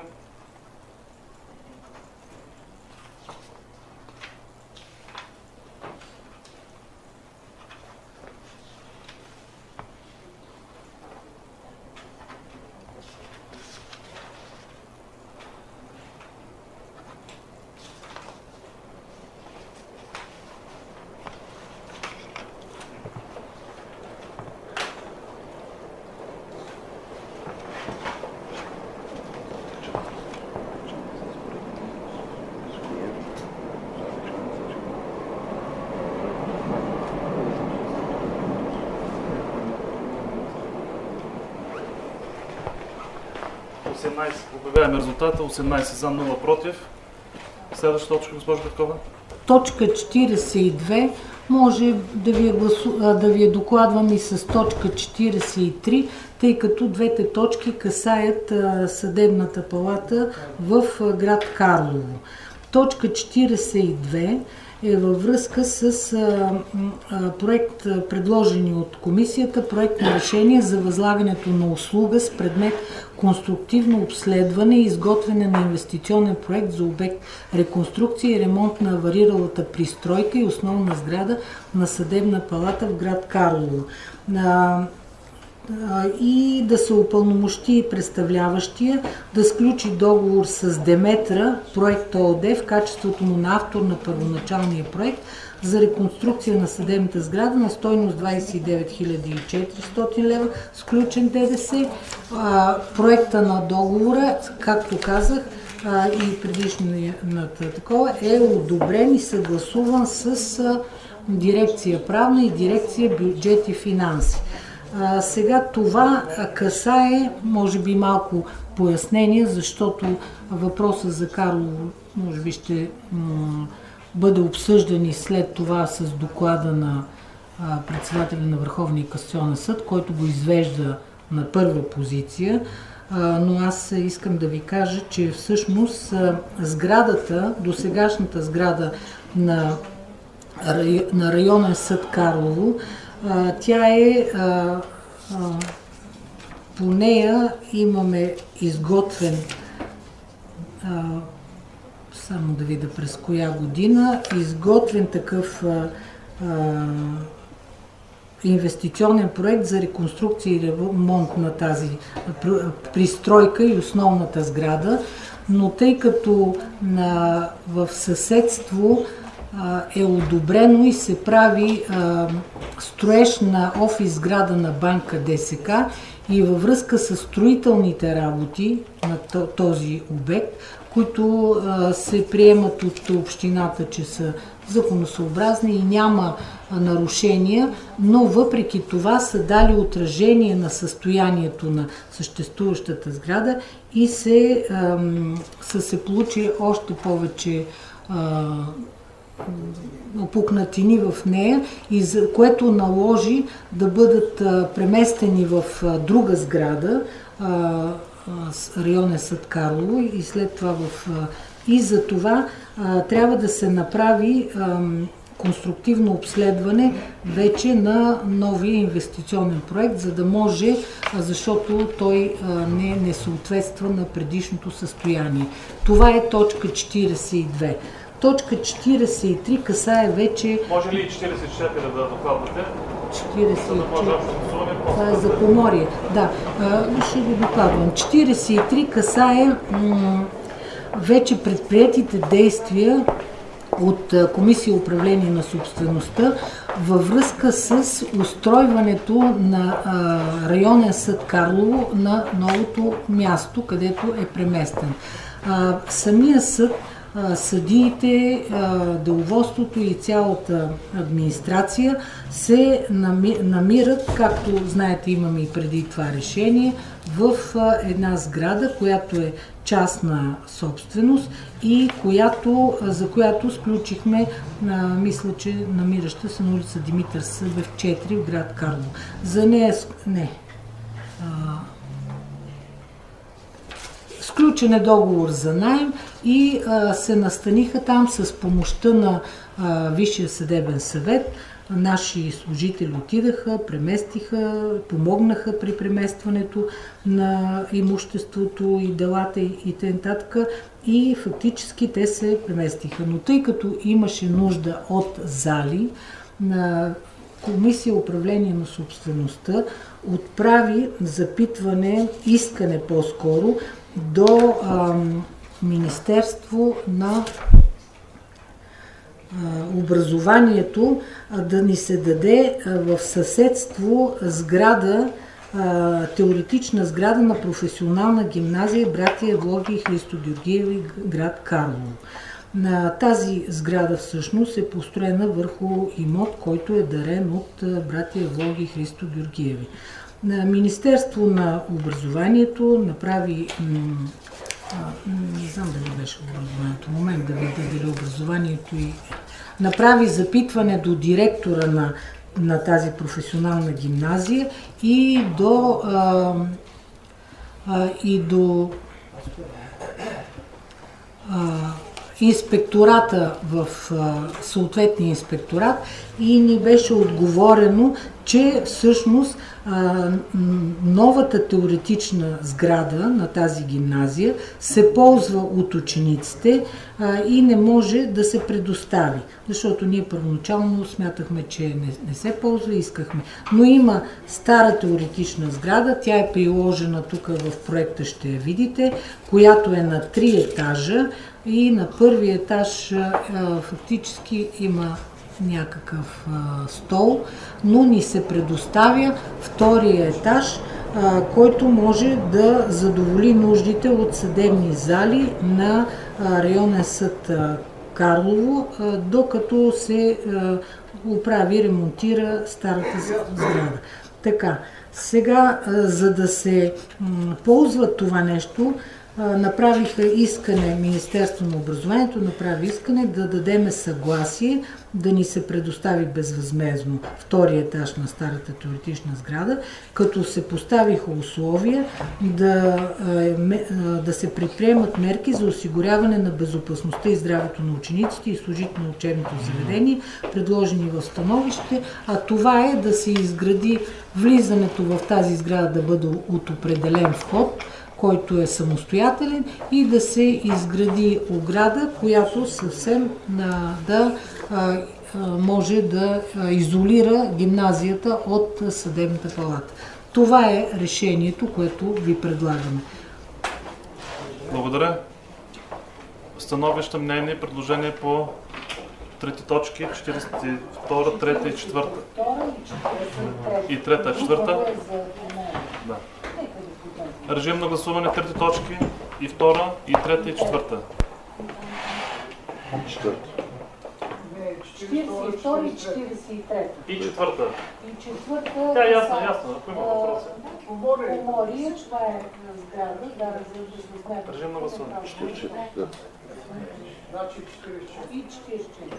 Обявяваме резултата. 18 за, 0 против. Следваща точка, госпожо Петкова. Точка 42 може да ви я докладвам и с точка 43, тъй като двете точки касаят съдебната палата в град Карлово. Точка 42 е във връзка с проект, предложени от комисията, проект на решение за възлагането на услуга с предмет конструктивно обследване и изготвяне на инвестиционен проект за обект реконструкция и ремонт на авариралата пристройка и основна сграда на съдебна палата в град Карлово. И да се упълномощи представляващия да сключи договор с Деметра проект ООД в качеството му на автор на първоначалния проект за реконструкция на съдебната сграда на стойност 29 400 лева, сключен ДДС. Проекта на договора, както казах, и предишната такова, е одобрен и съгласуван с дирекция правна и дирекция бюджет и финанси. Сега това касае, може би малко пояснение, защото въпросът за Карлово може би ще бъде обсъждан и след това с доклада на председателя на Върховния касационен съд, който го извежда на първа позиция. но аз искам да ви кажа, че всъщност сградата, досегашната сграда на районен съд Карлово, тя е, по нея имаме изготвен, само да видя през коя година, изготвен такъв инвестиционен проект за реконструкция и ремонт на тази пристройка и основната сграда, но тъй като в съседство е одобрено и се прави строеж на офис сграда на банка ДСК и във връзка с строителните работи на този обект, които се приемат от общината, че са законосъобразни и няма нарушения, но въпреки това са дали отражение на състоянието на съществуващата сграда и са се получили още повече опукнатини в нея, и за което наложи да бъдат преместени в друга сграда, районен съд Карлово, и след това и за това трябва да се направи конструктивно обследване вече на новия инвестиционен проект, за да може, защото той не съответства на предишното състояние. Това е точка 42. Точка 43 касае вече... Може ли и 44 да докладвате? 44. Това е за Поморие. Да, ще ви докладвам. 43 касае вече предприетите действия от Комисия управление на собствеността във връзка с устройването на районен съд Карлово на новото място, където е преместен. Самия съд, съдиите, деловодството и цялата администрация се намират, както знаете, имаме и преди това решение, в една сграда, която е частна собственост и за която сключихме, мисля, че намираща се на улица Димитър Събев 4 в град Карлово. За нея сключен е договор за наем и се настаниха там с помощта на Висшия съдебен съвет. Наши служители отидаха, преместиха, помогнаха при преместването на имуществото и делата и т.н. и фактически те се преместиха. Но тъй като имаше нужда от зали, на Комисия управление на собствеността отправи запитване, искане по-скоро, до Министерство на образованието да ни се даде в съседство сграда, теоретична сграда на професионална гимназия Братия Евлогий и Христо Георгиеви, град Карлово. Тази сграда всъщност е построена върху имот, който е дарен от Братия Евлогий и Христо Георгиеви. Министерство на образованието направи, не знам дали беше образованието, момент да видя дали образованието, и направи запитване до директора на тази професионална гимназия и до инспектората в съответния инспекторат, и ни беше отговорено, че всъщност новата теоретична сграда на тази гимназия се ползва от учениците и не може да се предостави, защото ние първоначално смятахме, че не се ползва и искахме. Но има стара теоретична сграда, тя е приложена тук в проекта, ще я видите, която е на 3 етажа и на първи етаж фактически има някакъв стол, но ни се предоставя втория етаж, който може да задоволи нуждите от съдебни зали на районен съд Карлово, докато се оправи, ремонтира старата сграда. Така, сега, за да се ползва това нещо, направиха искане, Министерство на образованието направи искане да дадеме съгласие да ни се предостави безвъзмездно втория етаж на старата теоретична сграда, като се поставиха условия да се предприемат мерки за осигуряване на безопасността и здравето на учениците и служителите на учебното заведение, предложени в становище, а това е да се изгради влизането в тази сграда да бъде от определен вход, който е самостоятелен, и да се изгради ограда, която съвсем да може да изолира гимназията от съдебната палата. Това е решението, което ви предлагаме. Благодаря. Становища, мнение и предложение по трети точки, 42, 3 и 4. И 3, 4. Да. Режим на гласуване трети точки, и 2, и 3, и 4. 42 и 43. И 4. И 4. Тя е ясна, ако има въпроси. Поморие, това е сграда, да разглежда. Режим на гласуване. 44. Значи 44. И 44.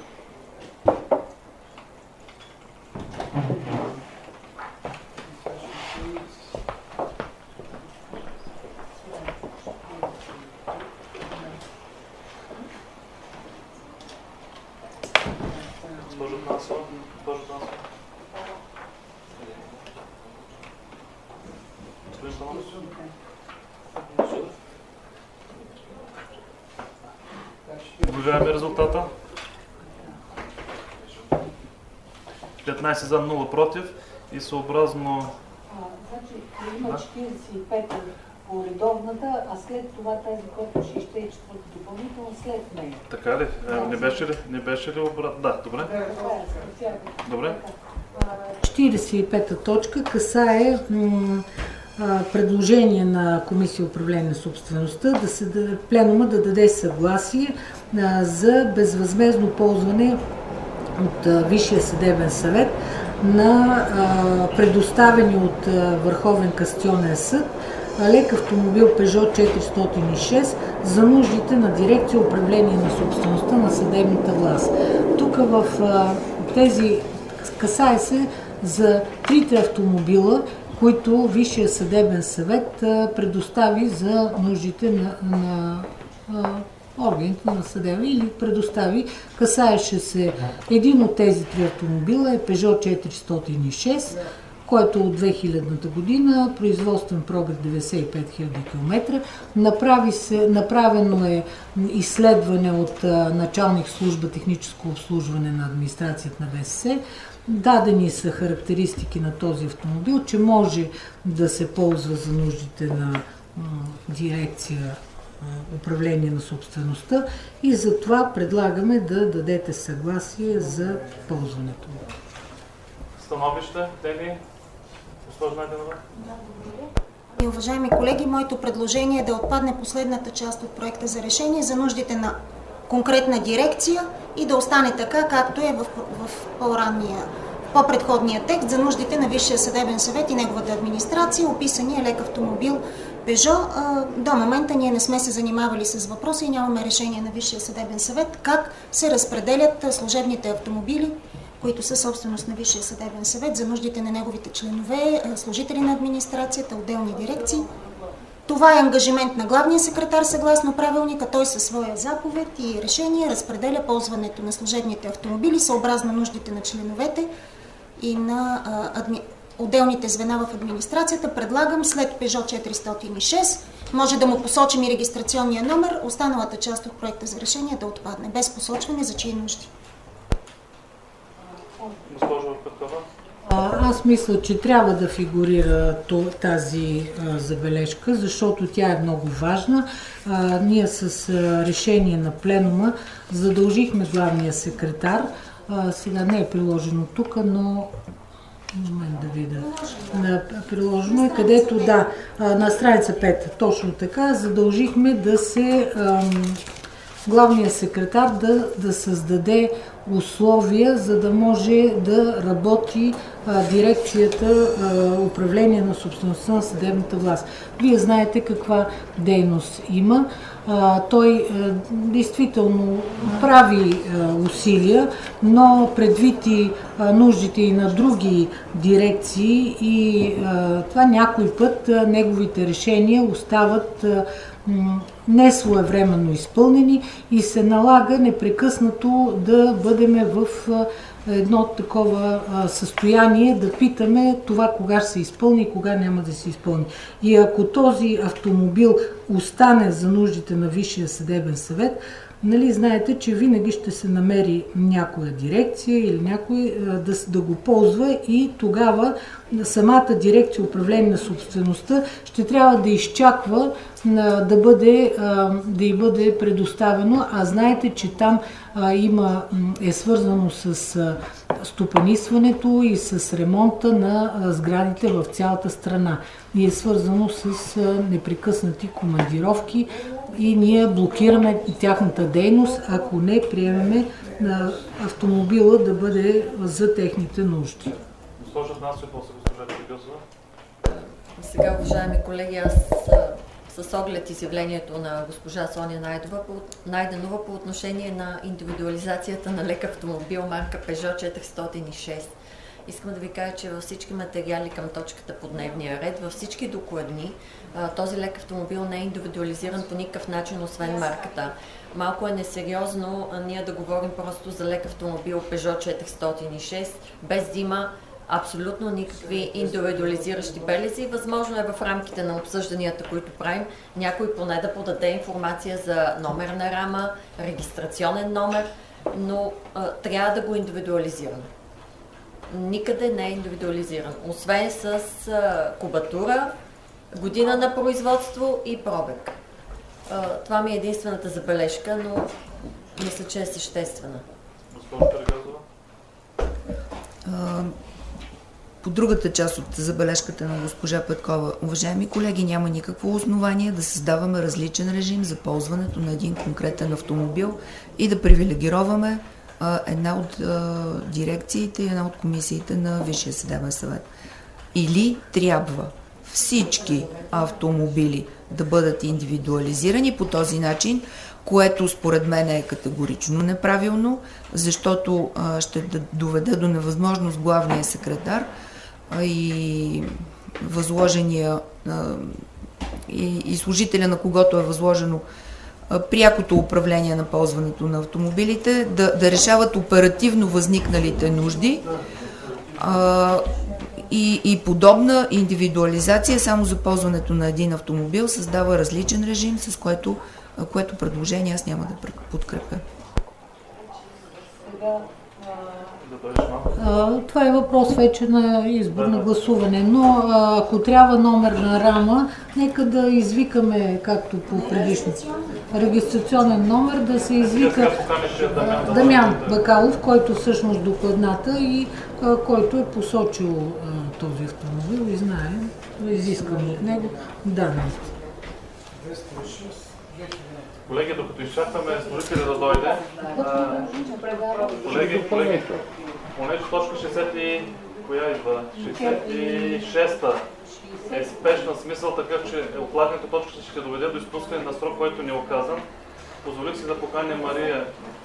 Обявяваме резултата. 15 за, 0 против и съобразно... Значи има 45 по редовната, а след това тази, която 64 допълнително след нея. Така ли? Не беше ли обрат? Да, добре. Добре. 45-та точка касае предложение на Комисия управление на собствеността пленума да даде съгласие за безвъзмездно ползване от Висшия съдебен съвет на предоставени от Върховен касационен съд лек автомобил Peugeot 406 за нуждите на дирекция управление на собствеността на съдебната власт. Тук в тези касае се за трите автомобила, които Висшия съдебен съвет предостави за нуждите на органите на съдебна или предостави. Касаеше се един от тези три автомобила е Peugeot 406, който от 2000-та година, производствен пробег 95 000 км. Направено е изследване от началник служба техническо обслужване на администрацията на ВСС. Дадени са характеристики на този автомобил, че може да се ползва за нуждите на дирекция управление на собствеността и затова предлагаме да дадете съгласие за ползването. Становище, Дени? Госпожа Найденова? И, уважаеми колеги, моето предложение е да отпадне последната част от проекта за решение за нуждите на конкретна дирекция и да остане така, както е в по-предходния текст за нуждите на Висшия съдебен съвет и неговата администрация, описания лек автомобил Peugeot. До момента ние не сме се занимавали с въпроса и нямаме решение на Висшия съдебен съвет как се разпределят служебните автомобили, които са собственост на Висшия съдебен съвет за нуждите на неговите членове, служители на администрацията, отделни дирекции. Това е ангажимент на главния секретар съгласно правилника. Той със своя заповед и решение разпределя ползването на служебните автомобили съобразно нуждите на членовете и на отделните звена в администрацията. Предлагам след Peugeot 406, може да му посочим и регистрационния номер, останалата част от проекта за решение да отпадне, без посочване за чии нужди. Госпожо Петкова? Аз мисля, че трябва да фигурира тази забележка, защото тя е много важна. Ние с решение на пленума задължихме главния секретар, сега не е приложено тук, но момент да видя. Приложено е, където на страница 5, точно така, задължихме да се главният секретар да създаде условия, за да може да работи дирекцията управление на собствеността на съдебната власт. Вие знаете каква дейност има. Той действително прави усилия, но предвид и нуждите и на други дирекции и това някой път неговите решения остават не своевременно изпълнени и се налага непрекъснато да бъдем в едно такова състояние, да питаме това кога ще се изпълни и кога няма да се изпълни. И ако този автомобил остане за нуждите на Висшия съдебен съвет, нали, знаете, че винаги ще се намери някоя дирекция или някой да го ползва и тогава самата дирекция управление на собствеността ще трябва да изчаква да й бъде предоставено, а знаете, че там е свързано с стопанисването и с ремонта на сградите в цялата страна. И е свързано с непрекъснати командировки и ние блокираме тяхната дейност, ако не приемеме автомобила да бъде за техните нужди. Госпожа Насо, после госпожа Трегъсова. Сега, уважаеми колеги, аз с оглед изявлението на госпожа Соня Найденова по отношение на индивидуализацията на лек автомобил марка Peugeot 406. Искам да ви кажа, че във всички материали към точката по дневния ред, във всички докладни, този лек автомобил не е индивидуализиран по никакъв начин, освен марката. Малко е несериозно ние да говорим просто за лек автомобил Peugeot 406, без да има абсолютно никакви индивидуализиращи белези. Възможно е в рамките на обсъжданията, които правим, някой поне да подаде информация за номер на рама, регистрационен номер, но трябва да го индивидуализираме. Никъде не е индивидуализиран, освен с кубатура, година на производство и пробег. Това ми е единствената забележка, но мисля, че е съществена. Госпожа Трегъсова. По другата част от забележката на госпожа Петкова, уважаеми колеги, няма никакво основание да създаваме различен режим за ползването на един конкретен автомобил и да привилегироваме една от дирекциите и една от комисиите на Висшия съдебен съвет. Или трябва всички автомобили да бъдат индивидуализирани по този начин, което според мен е категорично неправилно, защото ще доведе до невъзможност главния секретар и възложения и служителя, на когото е възложено прякото управление на ползването на автомобилите, да решават оперативно възникналите нужди и подобна индивидуализация само за ползването на един автомобил създава различен режим, с което предложение аз няма да подкрепя. Това е въпрос вече на избор на гласуване, но ако трябва номер на рама, нека да извикаме, както по предишното. Регистрационен номер да се извика Дамян Бакалов, който всъщност докладната и който е посочил този автомобил и знаем, изискам от него данните. Колеги, докато изчакваме служителя да дойде, колеги, понеже точка 60 коя идва? 66-та е спешна, смисъл такъв, че отлагането точка ще доведе до изпускане на срок, който ни е оказан. Позволих си да поканя Мария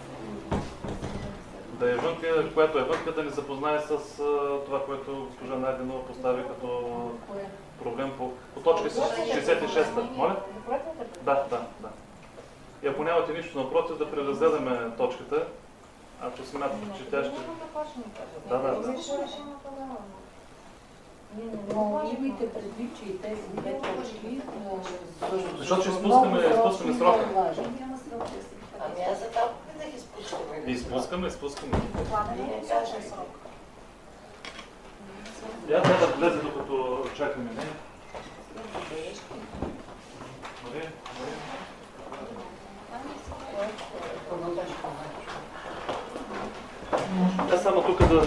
да е вънка, която е вънка, да ни запознае с това, което госпожа Найденова постави като проблем по точка 66-та. Моля? Да. И ако нямате нищо напротив, да преразгледаме точката, ако смятате, че тя ще... Да. Имайте предвид, че и тези две точки... Защото ще изпускаме срока. Ами аз за това да ги изпускаме. Изпускаме. Я да влезе, докато чакаме нея. Аз само тук да...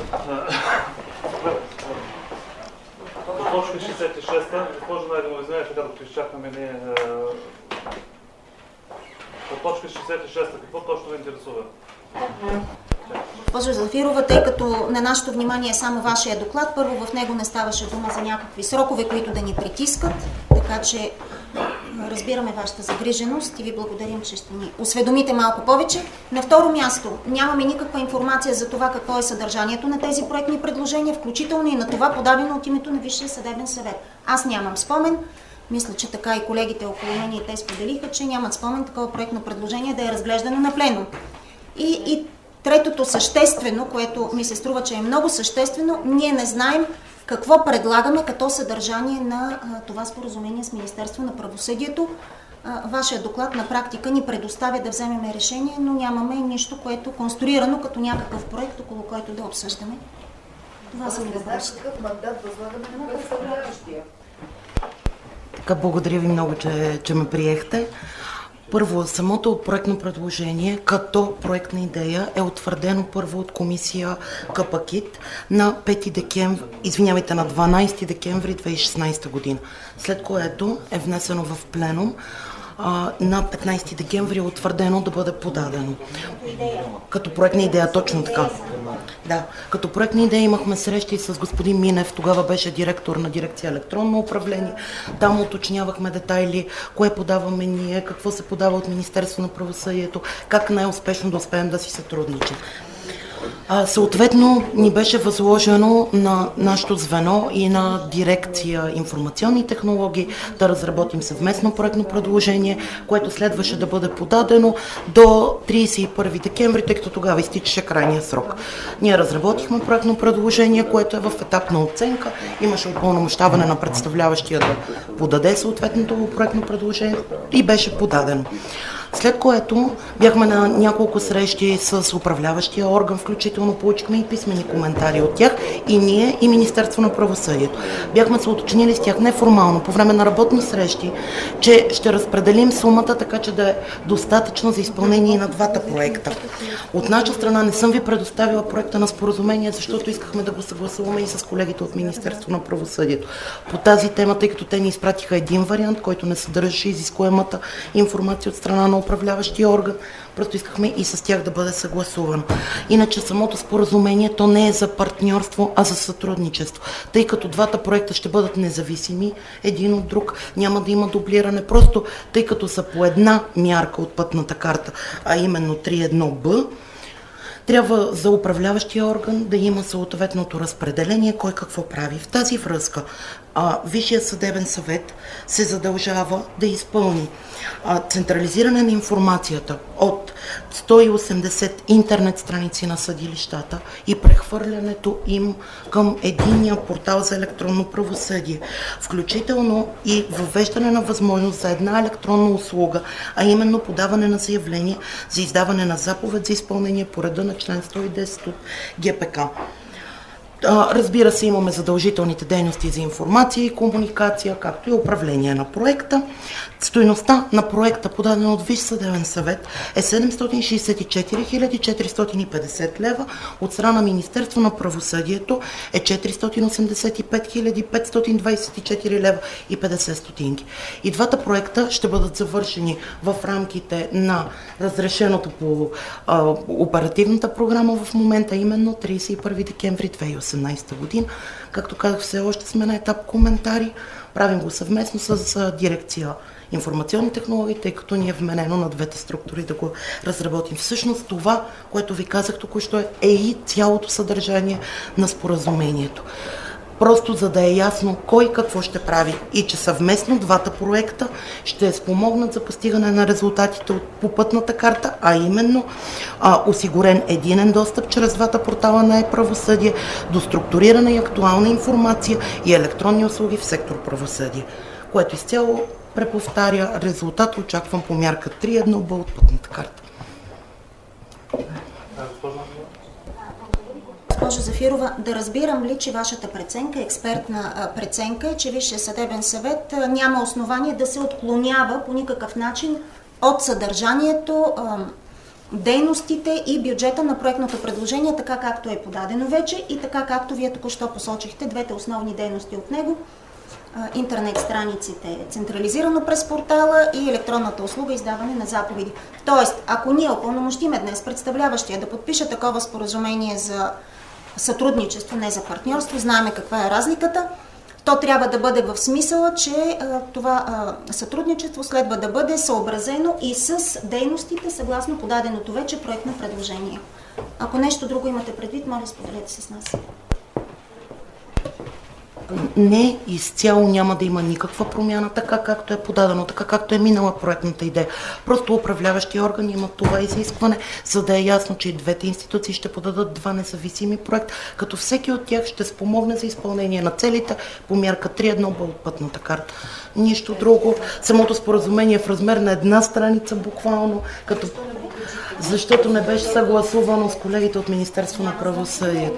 Точка 66-та, госпожа Найденова, извинявайте, докато изчакваме ние по точка 66. Какво точно ви интересува? Госпожо Зафирова, тъй като на нашето внимание е само вашия доклад, първо в него не ставаше дума за някакви срокове, които да ни притискат, така че разбираме вашата загриженост и ви благодарим, че ще ни осведомите малко повече. На второ място, нямаме никаква информация за това какво е съдържанието на тези проектни предложения, включително и на това подадено от името на Висшия съдебен съвет. Аз нямам спомен, мисля, че така и колегите около мен и те споделиха, че нямат спомен такова проектно предложение да е разглеждано на пленум. И третото съществено, което ми се струва, че е много съществено, ние не знаем какво предлагаме като съдържание на това споразумение с Министерство на правосъдието. Вашия доклад на практика ни предоставя да вземем решение, но нямаме нищо, което е конструирано като някакъв проект, около който да обсъждаме. Това са ми въпросите. Какъв мандат възлагаме на представляващия? Така, благодаря ви много, че ме приехте. Първо, самото проектно предложение като проектна идея е утвърдено първо от комисия КПКИТ на 12 декември 2016 година, след което е внесено в пленум. На 15 декември е утвърдено да бъде подадено. Като проектна идея, точно така. Да, като проектна идея имахме срещи с господин Минев, тогава беше директор на дирекция електронно управление. Там уточнявахме детайли, кое подаваме ние, какво се подава от Министерство на правосъдието, как най-успешно да успеем да си сътрудничим. Съответно, ни беше възложено на нашето звено и на дирекция информационни технологии да разработим съвместно проектно предложение, което следваше да бъде подадено до 31 декември, тъй като тогава изтичаше крайния срок. Ние разработихме проектно предложение, което е в етап на оценка. Имаше упълномощаване на представляващия да подаде съответното проектно предложение и беше подадено. След което бяхме на няколко срещи с управляващия орган, включително получихме и писмени коментари от тях, и ние, и Министерство на правосъдието. Бяхме се уточнили с тях неформално, по време на работни срещи, че ще разпределим сумата, така че да е достатъчно за изпълнение на двата проекта. От наша страна не съм ви предоставила проекта на споразумение, защото искахме да го съгласуваме и с колегите от Министерство на правосъдието. По тази тема, тъй като те ни изпратиха един вариант, който не съдържаше изискуемата информация от страна на управляващия орган, просто искахме и с тях да бъде съгласувано. Иначе самото споразумение, то не е за партньорство, а за сътрудничество. Тъй като двата проекта ще бъдат независими един от друг, няма да има дублиране, просто тъй като са по една мярка от пътната карта, а именно 3.1б, трябва за управляващия орган да има съответното разпределение, кой какво прави. В тази връзка Висшия съдебен съвет се задължава да изпълни централизиране на информацията от 180 интернет страници на съдилищата и прехвърлянето им към единния портал за електронно правосъдие, включително и въвеждане на възможност за една електронна услуга, а именно подаване на заявление за издаване на заповед за изпълнение по реда на член 110 от ГПК. Разбира се, имаме задължителните дейности за информация и комуникация, както и управление на проекта. Стойността на проекта, подадена от Висш съдебен съвет, е 764 450 лева, от страна на Министерство на правосъдието е 485 524 лева и 50 стотинки. И двата проекта ще бъдат завършени в рамките на разрешеното по оперативната програма в момента, именно 31 декември 2018 година. Както казах, все още сме на етап коментари. Правим го съвместно с дирекция информационни технологии, тъй като ни е вменено на двете структури да го разработим. Всъщност това, което ви казах току-що, е и цялото съдържание на споразумението. Просто за да е ясно кой какво ще прави и че съвместно двата проекта ще спомогнат за постигане на резултатите по пътната карта, а именно осигурен единен достъп чрез двата портала на е-правосъдие до структурирана и актуална информация и електронни услуги в сектор правосъдие, което изцяло преповтаря резултат, очаквам по мярка 3.1б от пътната карта. Госпожо Зафирова, да разбирам ли, че вашата преценка, експертна преценка е, че Висшия съдебен съвет няма основание да се отклонява по никакъв начин от съдържанието, дейностите и бюджета на проектното предложение, така както е подадено вече и така както вие току-що посочихте двете основни дейности от него, интернет страниците централизирано през портала и електронната услуга издаване на заповеди. Тоест, ако ние упълномощиме днес представляващия да подпише такова споразумение за сътрудничество, не за партньорство, знаеме каква е разликата, то трябва да бъде в смисъла, че това сътрудничество следва да бъде съобразено и с дейностите съгласно подаденото вече проектно предложение. Ако нещо друго имате предвид, моля споделете с нас. Не, изцяло няма да има никаква промяна, така както е подадено, така както е минала проектната идея. Просто управляващи органи имат това изискване, за да е ясно, че и двете институции ще подадат два независими проекта, като всеки от тях ще спомогне за изпълнение на целите по мярка 3.1 от пътната карта. Нищо друго. Самото споразумение е в размер на една страница буквално, защото не беше съгласувано с колегите от Министерство на правосъдието.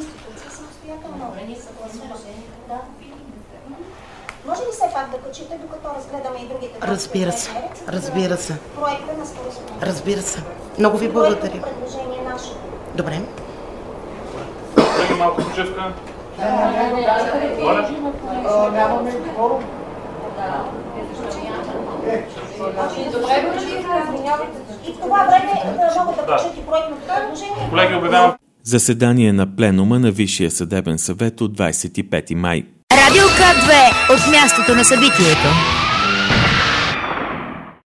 Може ли все пак да качите, докато разгледаме и другите? Разбира се, разбира се. Проекта на споразумение. Разбира се. Много ви благодаря. Предложение наше. Добре. Колеги, малко почивка. Нямаме кворум. И в това време могат да кажат и проектното предложение. Колеги, обявявам заседание на пленума на Висшия съдебен съвет от 25 май. Радио К2 от мястото на събитието.